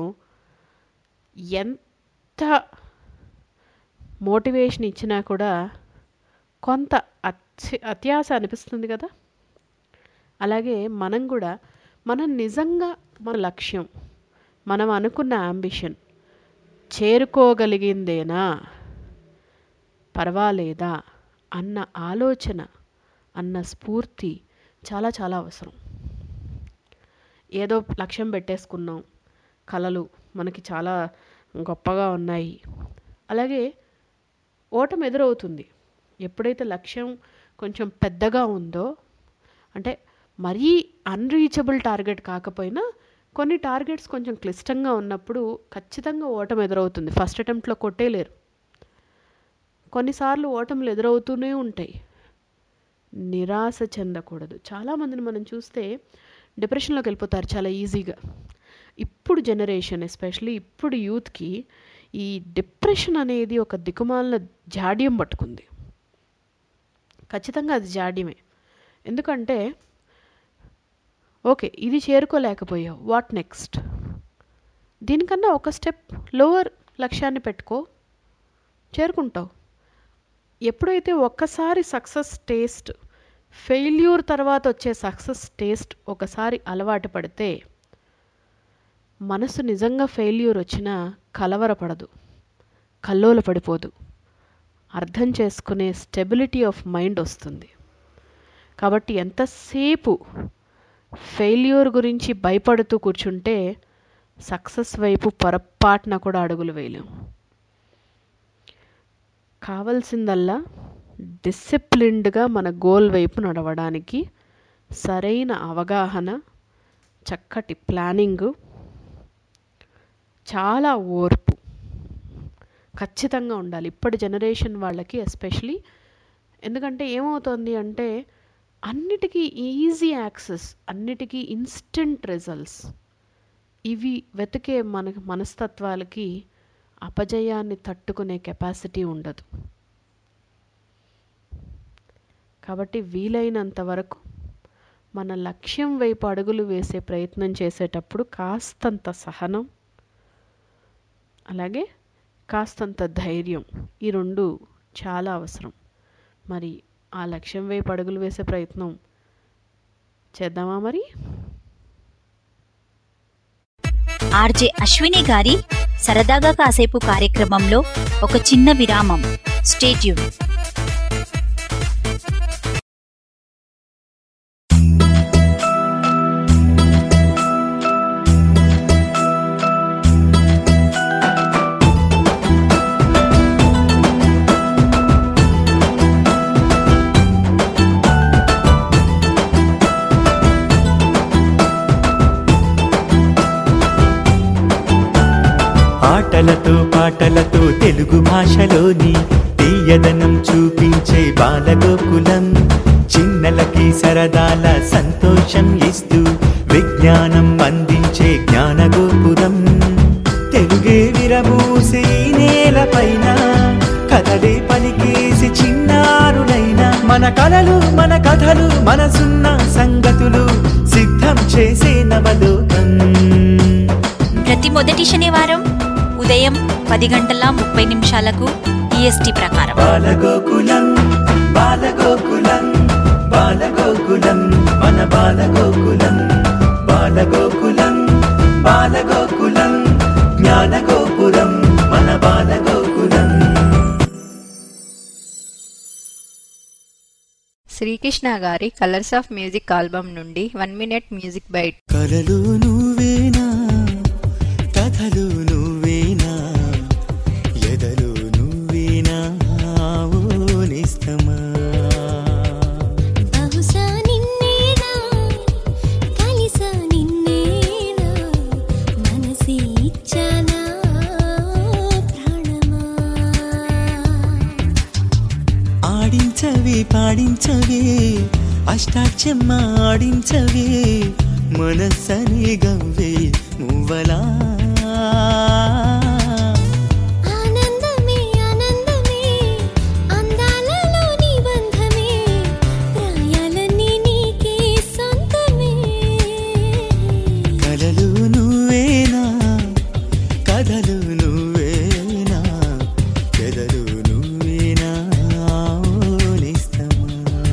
ఎంత మోటివేషన్ ఇచ్చినా కూడా కొంత అత్య అత్యాశ అనిపిస్తుంది కదా. అలాగే మనం కూడా మనం నిజంగా మన లక్ష్యం, మనం అనుకున్న అంబిషన్ చేరుకోగలిగిందేనా, పర్వాలేదా అన్న ఆలోచన, అన్న స్ఫూర్తి చాలా చాలా అవసరం. ఏదో లక్ష్యం పెట్టేసుకున్నాం, కలలు మనకి చాలా గొప్పగా ఉన్నాయి, అలాగే ఓటమి ఎదురవుతుంది. ఎప్పుడైతే లక్ష్యం కొంచెం పెద్దగా ఉందో, అంటే మరీ అన్రీచబుల్ టార్గెట్ కాకపోయినా కొన్ని టార్గెట్స్ కొంచెం క్లిష్టంగా ఉన్నప్పుడు ఖచ్చితంగా ఓటమి ఎదురవుతుంది. ఫస్ట్ అటెంప్ట్లో కొట్టేలేరు. కొన్నిసార్లు ఓటములు ఎదురవుతూనే ఉంటాయి. నిరాశ చెందకూడదు. చాలామందిని మనం చూస్తే డిప్రెషన్లోకి వెళ్ళిపోతారు చాలా ఈజీగా. ఇప్పుడు జనరేషన్, ఎస్పెషలీ ఇప్పుడు యూత్కి ఈ డిప్రెషన్ అనేది ఒక దిక్కుమాలిన జాడ్యం పట్టుకుంది. ఖచ్చితంగా అది జాడ్యమే. ఎందుకంటే ఓకే, ఇది చేరుకోలేకపోయావు, వాట్ నెక్స్ట్? దీనికన్నా ఒక స్టెప్ లోవర్ లక్ష్యాన్ని పెట్టుకో, చేరుకుంటావు. ఎప్పుడైతే ఒక్కసారి సక్సెస్ టేస్ట్, ఫెయిల్యూర్ తర్వాత వచ్చే సక్సెస్ టేస్ట్ ఒకసారి అలవాటు పడితే మనసు నిజంగా ఫెయిల్యూర్ వచ్చినా కలవరపడదు, కల్లోల పడిపోదు. అర్థం చేసుకునే స్టెబిలిటీ ఆఫ్ మైండ్ వస్తుంది. కాబట్టి ఎంతసేపు ఫెయిల్యూర్ గురించి భయపడుతూ కూర్చుంటే సక్సెస్ వైపు పొరపాటున కూడా అడుగులు వేయలేం. కావాల్సిందల్లా డిసిప్లిన్డ్గా మన గోల్ వైపు నడవడానికి సరైన అవగాహన, చక్కటి ప్లానింగు, చాలా ఓర్పు ఖచ్చితంగా ఉండాలి ఇప్పటి జనరేషన్ వాళ్ళకి ఎస్పెషలీ. ఎందుకంటే ఏమవుతుంది అంటే అన్నిటికీ ఈజీ యాక్సెస్, అన్నిటికీ ఇన్స్టెంట్ రిజల్ట్స్, ఇవి వెతికే మన మనస్తత్వాలకి అపజయాన్ని తట్టుకునే కెపాసిటీ ఉండదు. కాబట్టి వీలైనంత వరకు మన లక్ష్యం వైపు అడుగులు వేసే ప్రయత్నం చేసేటప్పుడు కాస్తంత సహనం, అలాగే కాస్తంత ధైర్యం, ఈ రెండు చాలా అవసరం. మరి ఆ లక్ష్యం వైపు అడుగులు వేసే ప్రయత్నం చేద్దామా మరి? ఆర్జే అశ్విని గారి సరదాగా కాసేపు కార్యక్రమంలో ఒక చిన్న విరామం. Stay tune. ఆటలతో పాటలతో తెలుగు భాషలోని తీయదనం చూపించే బాలగోకులం, చిన్నలకి సరదాల సంతోషం ఇస్తూ విజ్ఞానం అందించే జ్ఞానగోపురం. తెలుగే విరబూసే నేలపైన మన కలలు మన కథలు మనసున్న సంగతులు సిద్ధం చేసే నవలోకం. ప్రతి మొదటి శనివారం ఉదయం పది గంటల ముప్పై నిమిషాలకు ఈఎస్టీ ప్రకారం. బాలగోకులం బాలగోకులం బాలగోకులం మన బాలగోకులం బాలగోకులం బాలగోకులం జ్ఞానగోపురం మన బాలగోకులం. శ్రీకృష్ణ గారి కలర్స్ ఆఫ్ మ్యూజిక్ ఆల్బమ్ నుండి వన్ మినిట్ మ్యూజిక్ బైట్. కలలు నువ్వేనా కథలు నువ్వేనా ఎదలు నువ్వేనా ఓ నిస్తమా. బహుశా నిన్నేనా కలిసా నిన్నేనా మనసి ఇచ్చానా ప్రాణమా. ఆడించవే పాడించవే అష్టాక్షమ్మ ఆడించవే మనసని గవ్వే మువ్వలా. ఆనందమే ఆనందమే అందాలలో నిబంధమే ప్రాయాలన్నీ నీకే సొంతమే. కలలు నువ్వేనా కథలు నువ్వేనా ఎదలు నువ్వేనా ఓ నిస్తమా.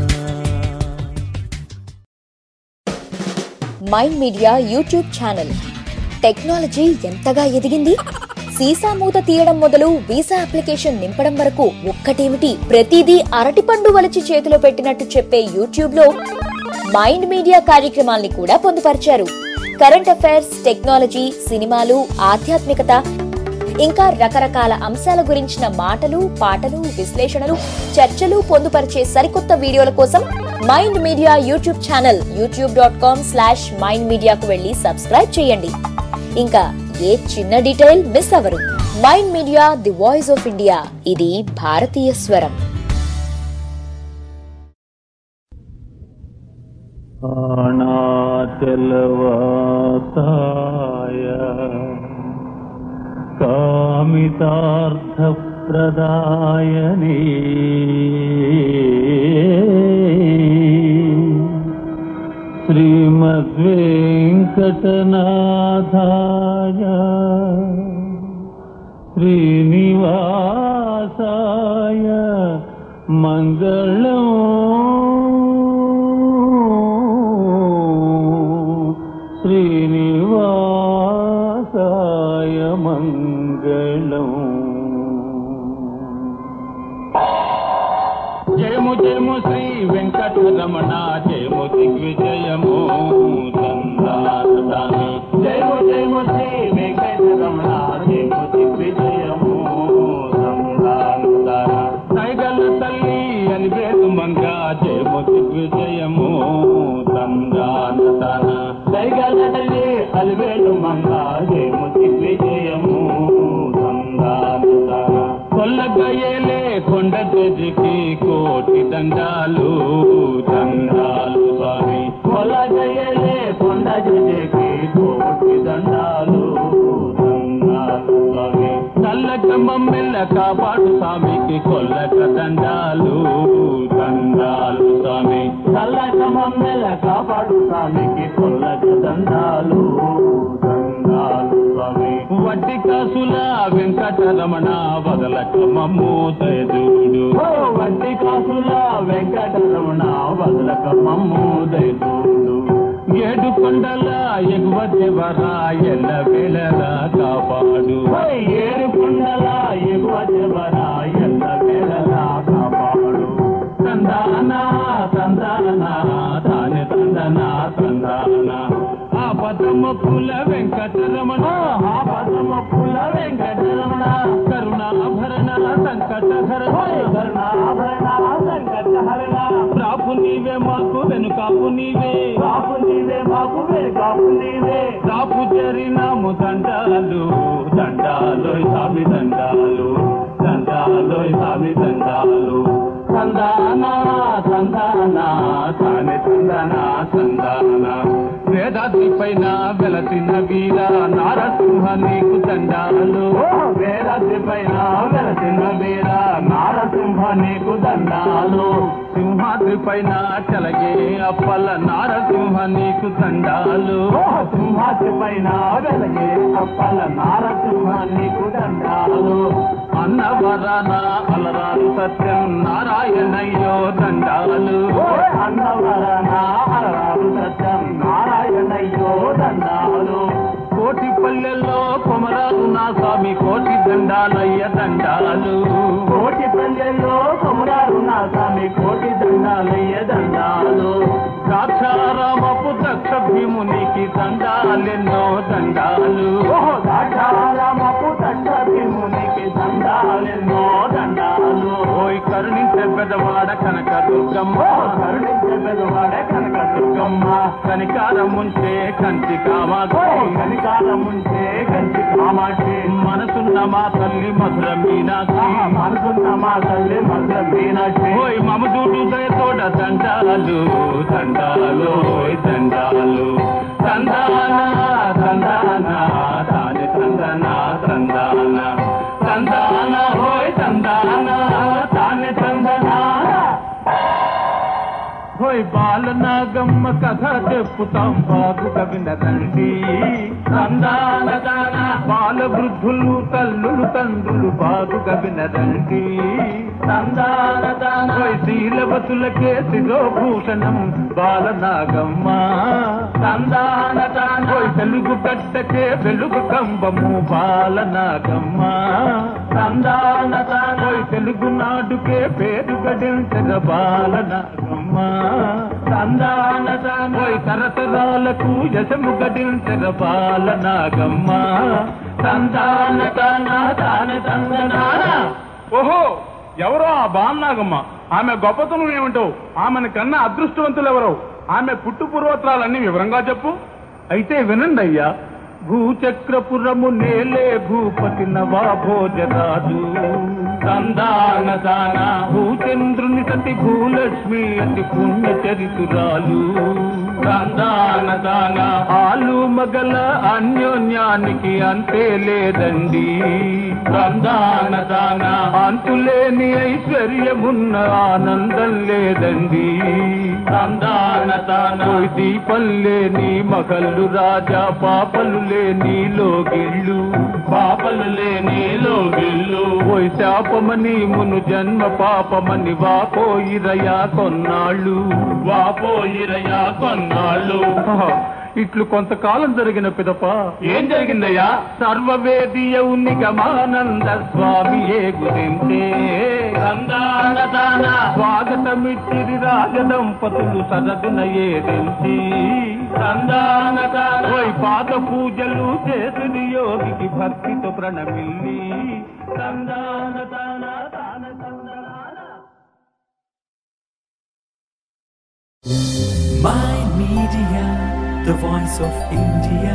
Mind Media YouTube channel. Technology ఎంతగా ఎదిగింది, సీసా మూత తీయడం మొదలు వీసా అప్లికేషన్ నింపడం వరకు ఒక్కటేమిటి ప్రతిదీ అరటిపండు వలిచి చేతిలో పెట్టినట్టు చెప్పే యూట్యూబ్ లో మైండ్ మీడియా కార్యక్రమాల్ని కూడా పొందుపరిచారు. కరెంట్ అఫైర్స్, టెక్నాలజీ, సినిమాలు, ఆధ్యాత్మికత, ఇంకా రకరకాల అంశాల గురించిన మాటలు, పాటలు, విశ్లేషణలు, చర్చలు పొందుపరిచే సరికొత్త వీడియోల కోసం Mind Media YouTube channel YouTube dot com slash Mind మీడియాకు వెళ్లి సబ్స్క్రైబ్ చేయండి. ఇంకా ఏ చిన్న డీటెయిల్ మిస్ అవ్వరు. Mind Media, the voice of India. ఇది భారతీయ స్వరం. కామితార్థ ప్రదాయనే శ్రీమద్వేంకటనాథాయ శ్రీనివాసాయ మంగళం. శ్రీనివాసాయ మంగళం. జయము జయము శ్రీ వెంకటరమణ జయము దిగ్విజయము తందాని. జయము జయము శ్రీ వెంకటరమణ జయము దిగ్విజయము తందాన. సైగల తల్లి అని వేదు మంగ జయము దిగ్విజయము తందాన తన. సైగల తల్లి అని వేదు మంగ జయము దిగ్విజయము తందాన తన. కొల్లగయలే కొండ గదికి కోటి దండాలు దండాలు స్వామి. కొల్లగయలే కొండ గదికి కోటి దండాలు దండాలు స్వామి. చల్లక మమ్మెల్ల కాపాడు స్వామికి కొల్లక దండాలు దండాలు స్వామి. చల్లక మమ్మెల్ల కాపాడు స్వామికి కొల్లక దండాలు దండాలు స్వామి. వడ్డీ కాసుల వెంకటరమణ వదలక మమ్ము దయదూడు. వడ్డీ కాసుల వెంకటరమణ వదలక మమ్ము దయదూడు. ఏడు కొండల ఎగువ దేవరా ఎల్ల వేళలా కాపాడు. ఏడు కొండల ఎగువ దేవరా ఎల్ల వేళలా కాపాడు. తందాన తందాన తానే తందన తందాన. ఆ పదమ పుల వెంకటరమణ ఆ పదమ పుల వెంకటరమణ. కరుణాభరణ సంకటహరణ కరుణాభరణ సంకటహరణ. రాపు నీవే మాకు వెనుకాపు నీవే. రాపు నీవే మాకు వెనుకాపు నీవే. రాపు జరినాము దండాలు దండాలు సామి దండాలు దండాలు సామి దండాలు. తందాన తందాన తానే తందన తందాన. వేదాద్రి పైన వెలసిన వీర నారసింహ నీకు దండాలు వేదాద్రి పైన వెలసిన వీర నారసింహ నీకు దండాలు సింహాద్రి పైన చలగే అప్పల నారసింహ నీకు దండాలు సింహాద్రి పైన వెలగే అప్పల నారసింహ నీకు దండాలు అన్నవరన అలరాలు సత్యం నారాయణయ్యో దండాలు అన్నవరన అలరాలు సత్యం నారాయణయ్యో దండాలు కోటి పల్లెల్లో కొమరాలు నా స్వామి కోటి దండాలయ్య దండాలు కోటి పల్లెల్లో కొమరాలు నా స్వామి కోటి దండాలయ్య దండాలు ద్రాక్షారామపు దక్ష భీమునికి దండాలెన్నో దండాలు ద్రాక్షారామపు దక్ష భీమునికి దండాలెన్నో దండాలు ఓయ్ కరుణించే పెదవాడ కనక దుర్గమ్మ కరుణించే పెదవాడ కనక దుర్గమ్మ కనికారం ఉంచే కంచి కామాక్షి కనికారం ఉంచే కంచి కామాక్షి మనసున్న మా తల్లి మధుర మీనాక్షి మనసున్న మా తల్లి మధుర మీనాక్షి ఓయ్ మమదూడు దయతోడ దండాలు దండాలు దండాలు తందాన తందాన తాని తందన తందాన తందాన హోయ్ తందాన తాని తందన హోయ్ బాలనాగమ్మ కథ చెప్పుతాం బాగుగా వినరండి తందాన దాన బాల వృద్ధులు తల్లులు తండ్రులు బాగుగా వినరండి తందాన దాన హోయ్ శీలవతులకే శిరోభూషణం బాలనాగమ్మ తందాన దాన హోయ్ తెలుగు గడ్డకే వెలుగు కంబము బాలనాగమ్మ తందాన దాన హోయ్ తెలుగు నాడుకే పేరు గడించగ బాలనాగమ్మ తందాన దాన హోయ్ తరతరాలకు యశము గడించగ బాలనాగమ్మ తందాన దాన దాన తందనాన ఓహో ఎవరో ఆ బాలనాగమ్మ ఆమె గొప్పతనం ఏమిటో ఆమెను కన్నా అదృష్టవంతులు ఎవరో ఆమె పుట్టు పూర్వోత్తరాలన్నీ వివరంగా చెప్పు అయితే వినండి అయ్యా భూచక్రపురము నేలే భూపతి నవాభోజరాజు సందాన దాన భూచంద్రుని సతి భూలక్ష్మి అతి పుణ్య చరితురాలు సందాన దాన ఆలు మగల అన్యోన్యానికి అంతే లేదండి సందాన దాన అంతులేని ఐశ్వర్యమున్న ఆనందం లేదండి సందాన దాన దీపం లేని మగళ్ళు రాజా పాపలు లేని లోగిళ్ళు పాపలు లేని లోగిళ్ళు ఓయ్ శాపమని మును జన్మ పాపమని వాపోయిరయా కొన్నాళ్ళు వాపోయిరయా కొన్నాళ్ళు ఇట్లు కొంతకాలం జరిగిన పిదప ఏం జరిగిందయ్యా సర్వవేదీయౌ నిగమానంద స్వామి ఏ గురించే స్వాగతమిచ్చిరి రాజదంపతులు సరదున ఏదించి ఓయ్ పాద పూజలు చేసిరి యోగికి భక్తితో ప్రణమిల్లి సందాన దాన దాన My Media, the voice of India.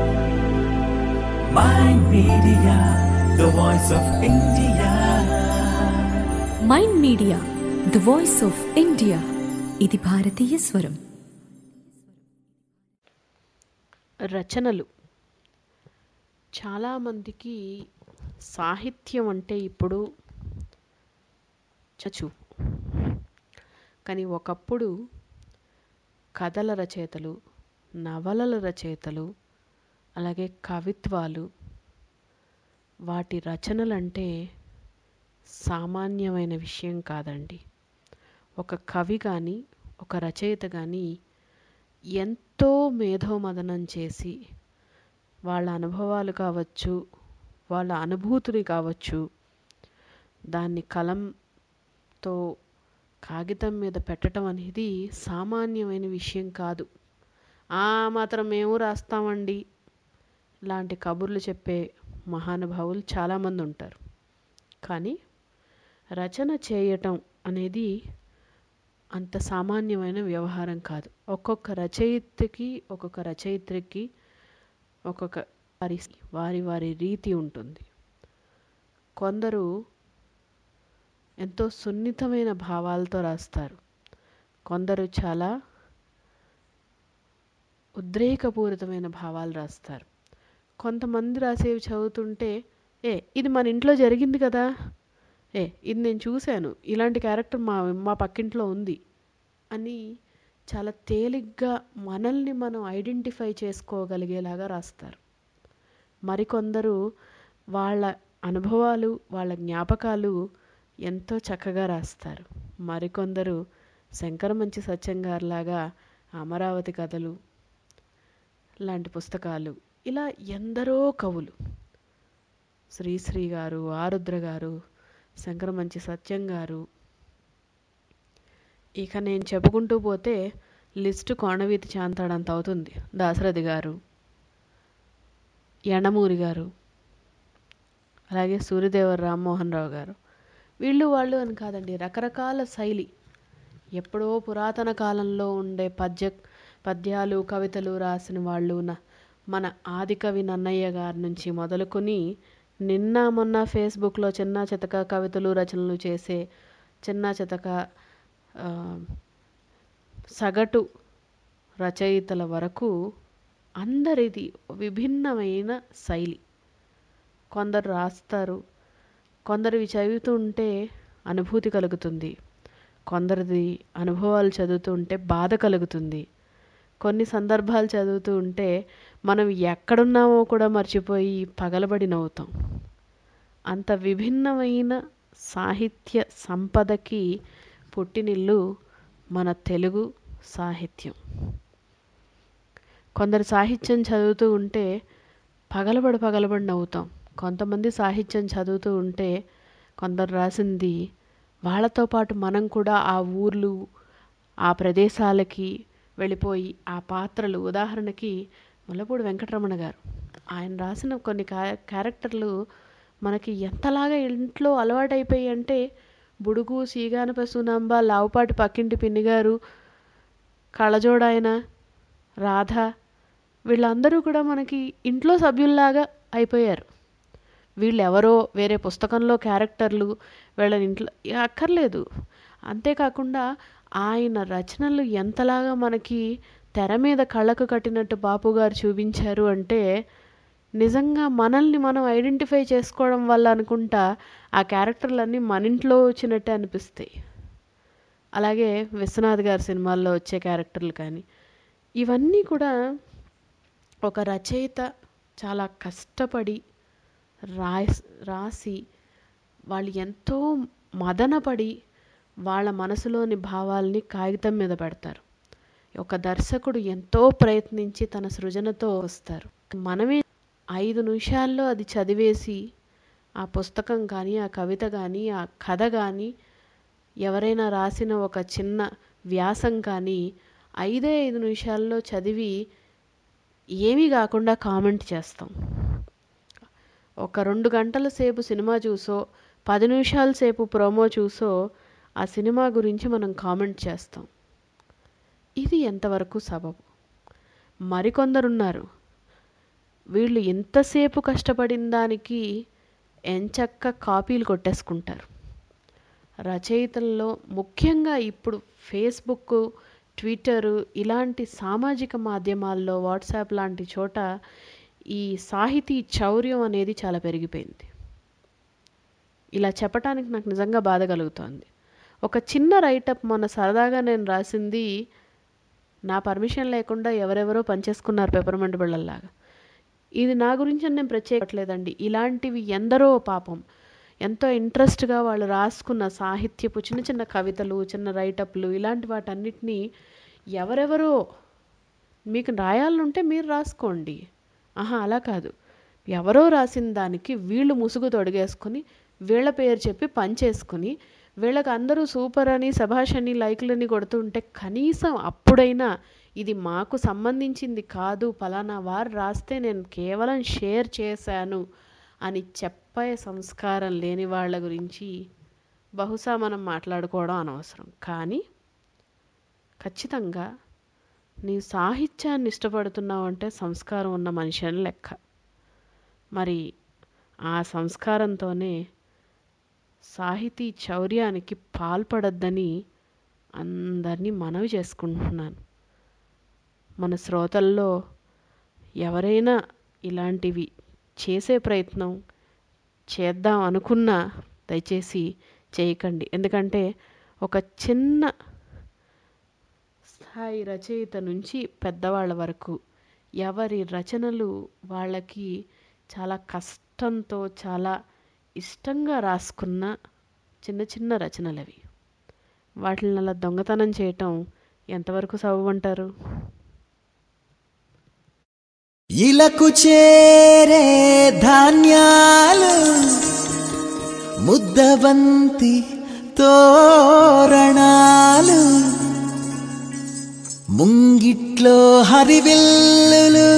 My Media, the voice of India. Mind Media the voice of India ఇది భారతీయ స్వరం. రచనలు చాలామందికి సాహిత్యం అంటే ఇప్పుడు చచు కానీ ఒకప్పుడు కథల రచయితలు, నవలల రచయితలు, అలాగే కవిత్వాలు, వాటి రచనలంటే సామాన్యమైన విషయం కాదండి. ఒక కవి కానీ ఒక రచయిత కానీ ఎంతో మేధోమదనం చేసి వాళ్ళ అనుభవాలు కావచ్చు, వాళ్ళ అనుభూతులు కావచ్చు, దాన్ని కలంతో కాగితం మీద పెట్టడం అనేది సామాన్యమైన విషయం కాదు. ఆ మాత్రం మేము రాస్తామండి లాంటి కబుర్లు చెప్పే మహానుభావులు చాలామంది ఉంటారు. కానీ రచన చేయటం అనేది అంత సామాన్యమైన వ్యవహారం కాదు. ఒక్కొక్క రచయితకి ఒక్కొక్క రచయిత్రికి ఒక్కొక్క వారి వారి వారి రీతి ఉంటుంది. కొందరు ఎంతో సున్నితమైన భావాలతో రాస్తారు, కొందరు చాలా ఉద్రేకపూరితమైన భావాలు రాస్తారు. కొంతమంది రాసేవి చదువుతుంటే ఏ ఇది మన ఇంట్లో జరిగింది కదా, ఏ ఇది నేను చూశాను, ఇలాంటి క్యారెక్టర్ మా మా పక్కింట్లో ఉంది అని చాలా తేలిగ్గా మనల్ని మనం ఐడెంటిఫై చేసుకోగలిగేలాగా రాస్తారు. మరికొందరు వాళ్ళ అనుభవాలు వాళ్ళ జ్ఞాపకాలు ఎంతో చక్కగా రాస్తారు. మరికొందరు శంకరమంచి సత్యం గారిలాగా అమరావతి కథలు లాంటి పుస్తకాలు, ఇలా ఎందరో కవులు, శ్రీశ్రీ గారు, ఆరుద్ర గారు, శంకరమంచి సత్యం గారు, ఇక నేను చెప్పుకుంటూ పోతే లిస్టు కోణవీతి చాంతాడంత అవుతుంది. దాశరథి గారు, యండమూరి గారు, అలాగే సూర్యదేవర రామ్మోహన్ రావు గారు, వీళ్ళు వాళ్ళు అని కాదండి, రకరకాల శైలి. ఎప్పుడో పురాతన కాలంలో ఉండే పద్య పద్యాలు కవితలు రాసిన వాళ్ళు మన ఆదికవి నన్నయ్య గారి నుంచి మొదలుకొని నిన్న మొన్న ఫేస్బుక్లో చిన్న చితక కవితలు రచనలు చేసే చిన్న చితక సగటు రచయితల వరకు అందరిది విభిన్నమైన శైలి. కొందరు రాస్తారు, కొందరివి చదువుతుంటే అనుభూతి కలుగుతుంది, కొందరిది అనుభవాలు చదువుతూ ఉంటే బాధ కలుగుతుంది, కొన్ని సందర్భాలు చదువుతూ ఉంటే మనం ఎక్కడున్నామో కూడా మర్చిపోయి పగలబడి నవ్వుతాం. అంత విభిన్నమైన సాహిత్య సంపదకి పుట్టినిల్లు మన తెలుగు సాహిత్యం. కొందరు సాహిత్యం చదువుతూ ఉంటే పగలబడి పగలబడి నవ్వుతాం. కొంతమంది సాహిత్యం చదువుతూ ఉంటే కొందరు రాసింది వాళ్ళతో పాటు మనం కూడా ఆ ఊర్లు ఆ ప్రదేశాలకి వెళ్ళిపోయి ఆ పాత్రలు, ఉదాహరణకి ముల్లపూడి వెంకటరమణ గారు, ఆయన రాసిన కొన్ని క్యారెక్టర్లు మనకి ఎంతలాగా ఇంట్లో అలవాటైపోయి అంటే బుడుగు, సీగానప సునంబ, లావుపాటి పక్కింటి పిన్నిగారు, కళ్ళజోడాయన, రాధ, వీళ్ళందరూ కూడా మనకి ఇంట్లో సభ్యుల్లాగా అయిపోయారు. వీళ్ళెవరో వేరే పుస్తకంలో క్యారెక్టర్లు, వీళ్ళని ఇంట్లో అక్కర్లేదు. అంతేకాకుండా ఆయన రచనలు ఎంతలాగా మనకి తెర మీద కళ్ళకు కట్టినట్టు బాపు గారు చూపించారు అంటే నిజంగా మనల్ని మనం ఐడెంటిఫై చేసుకోవడం వల్ల అనుకుంటా ఆ క్యారెక్టర్లన్నీ మన ఇంట్లో వచ్చినట్టే అనిపిస్తాయి. అలాగే విశ్వనాథ్ గారి సినిమాల్లో వచ్చే క్యారెక్టర్లు కానీ ఇవన్నీ కూడా ఒక రచయిత చాలా కష్టపడి రాసి రాసి వాళ్ళు ఎంతో మదనపడి వాళ్ళ మనసులోని భావాల్ని కాగితం మీద పెడతారు. ఒక దర్శకుడు ఎంతో ప్రయత్నించి తన సృజనతో వస్తారు. మనమే ఐదు నిమిషాల్లో అది చదివేసి ఆ పుస్తకం కానీ ఆ కవిత కానీ ఆ కథ కానీ ఎవరైనా రాసిన ఒక చిన్న వ్యాసం కానీ ఐదే ఐదు నిమిషాల్లో చదివి ఏమీ కాకుండా కామెంట్ చేస్తాం. ఒక రెండు గంటల సేపు సినిమా చూసో పది నిమిషాల సేపు ప్రోమో చూసో ఆ సినిమా గురించి మనం కామెంట్ చేస్తాం. ఇది ఎంతవరకు సబబు? మరికొందరున్నారు, వీళ్ళు ఎంతసేపు కష్టపడిన దానికి ఎంచక్క కాపీలు కొట్టేసుకుంటారు. రచయితల్లో ముఖ్యంగా ఇప్పుడు ఫేస్బుక్, ట్విట్టరు ఇలాంటి సామాజిక మాధ్యమాల్లో, వాట్సాప్ లాంటి చోట ఈ సాహితీ చౌర్యం అనేది చాలా పెరిగిపోయింది. ఇలా చెప్పడానికి నాకు నిజంగా బాధ కలుగుతోంది. ఒక చిన్న రైటప్ మొన్న సరదాగా నేను రాసింది నా పర్మిషన్ లేకుండా ఎవరెవరో పనిచేసుకున్నారు పెప్పర్మెంట్ బిళ్ళల్లాగా. ఇది నా గురించి నేను ప్రత్యేకట్లేదండి. ఇలాంటివి ఎందరో పాపం ఎంతో ఇంట్రెస్ట్గా వాళ్ళు రాసుకున్న సాహిత్యపు చిన్న చిన్న కవితలు, చిన్న రైటప్లు, ఇలాంటి వాటన్నిటినీ ఎవరెవరో మీకు రాయాలనుంటే మీరు రాసుకోండి. ఆహా అలా కాదు, ఎవరో రాసిన దానికి వీళ్ళు ముసుగు తొడిగేసుకొని వీళ్ళ పేరు చెప్పి పనిచేసుకుని వీళ్ళకి అందరూ సూపర్ అని శభాష్ అని లైక్లని కొడుతుంటే కనీసం అప్పుడైనా ఇది మాకు సంబంధించింది కాదు, పలానా వారు రాస్తే నేను కేవలం షేర్ చేశాను అని చెప్పే సంస్కారం లేని వాళ్ళ గురించి బహుశా మనం మాట్లాడుకోవడం అనవసరం. కానీ ఖచ్చితంగా నీ సాహిత్యాన్ని ఇష్టపడుతున్నావు అంటే సంస్కారం ఉన్న మనిషి అని లెక్క. మరి ఆ సంస్కారంతోనే సాహితీ చౌర్యానికి పాల్పడద్దని అందరినీ మనవి చేసుకుంటున్నాను. మన శ్రోతల్లో ఎవరైనా ఇలాంటివి చేసే ప్రయత్నం చేద్దాం అనుకున్నా దయచేసి చేయకండి. ఎందుకంటే ఒక చిన్న స్థాయి రచయిత నుంచి పెద్దవాళ్ళ వరకు ఎవరి రచనలు వాళ్ళకి చాలా కష్టంతో చాలా ఇష్టంగా రాసుకున్న చిన్న చిన్న రచనలు అవి. వాటిని అలా దొంగతనం చేయటం ఎంతవరకు సబబంటారు? ఇలకు చేరే ధాన్యాలు ముద్దవంతి తోరణాలు ముంగిట్లో హరివిల్లులు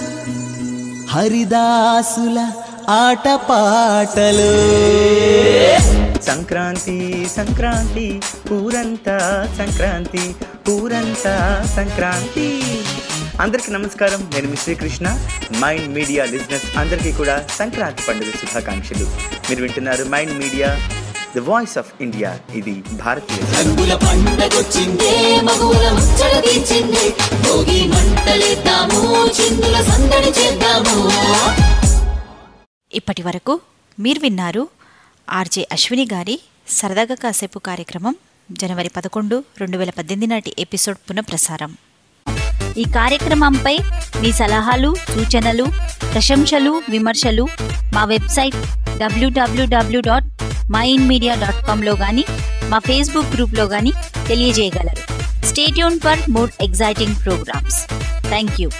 హరిదాసుల ఆటపాటలు. సంక్రాంతి సంక్రాంతి ఊరంతా సంక్రాంతి ఊరంతా సంక్రాంతి. అందరికీ నమస్కారం, నేను మీ శ్రీకృష్ణ. మైండ్ మీడియా లిజినెస్ అందరికీ కూడా సంక్రాంతి పండుగ శుభాకాంక్షలు. మీరు వింటున్నారు Mind Media the voice of India. ఇది భారతీయ రంగుల పండగొచ్చిందే మగువుల ముచ్చట తీర్చిందే భోగి మంటలేద్దాము చిందుల సందడి చేద్దాము. ఇప్పటి వరకు మీరు విన్నారు ఆర్జే అశ్విని గారి సరదాగా కాసేపు కార్యక్రమం జనవరి పదకొండు రెండు వేల పద్దెనిమిది నాటి ఎపిసోడ్ పునఃప్రసారం. ఈ కార్యక్రమంపై మీ సలహాలు సూచనలు ప్రశంసలు విమర్శలు మా website WWW dot Mind Media dot కామ్లో కానీ మా ఫేస్బుక్ గ్రూప్లో కానీ తెలియజేయగలరు. Stay tune for more exciting programmes. Thank you.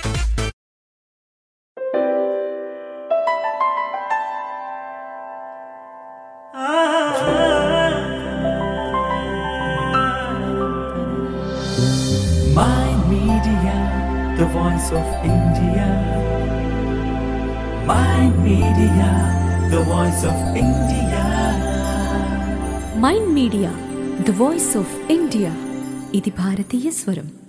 Mind Media, the voice of India. Mind Media, the voice of India. Mind Media the voice of India. ఇది భారతీయ స్వరం.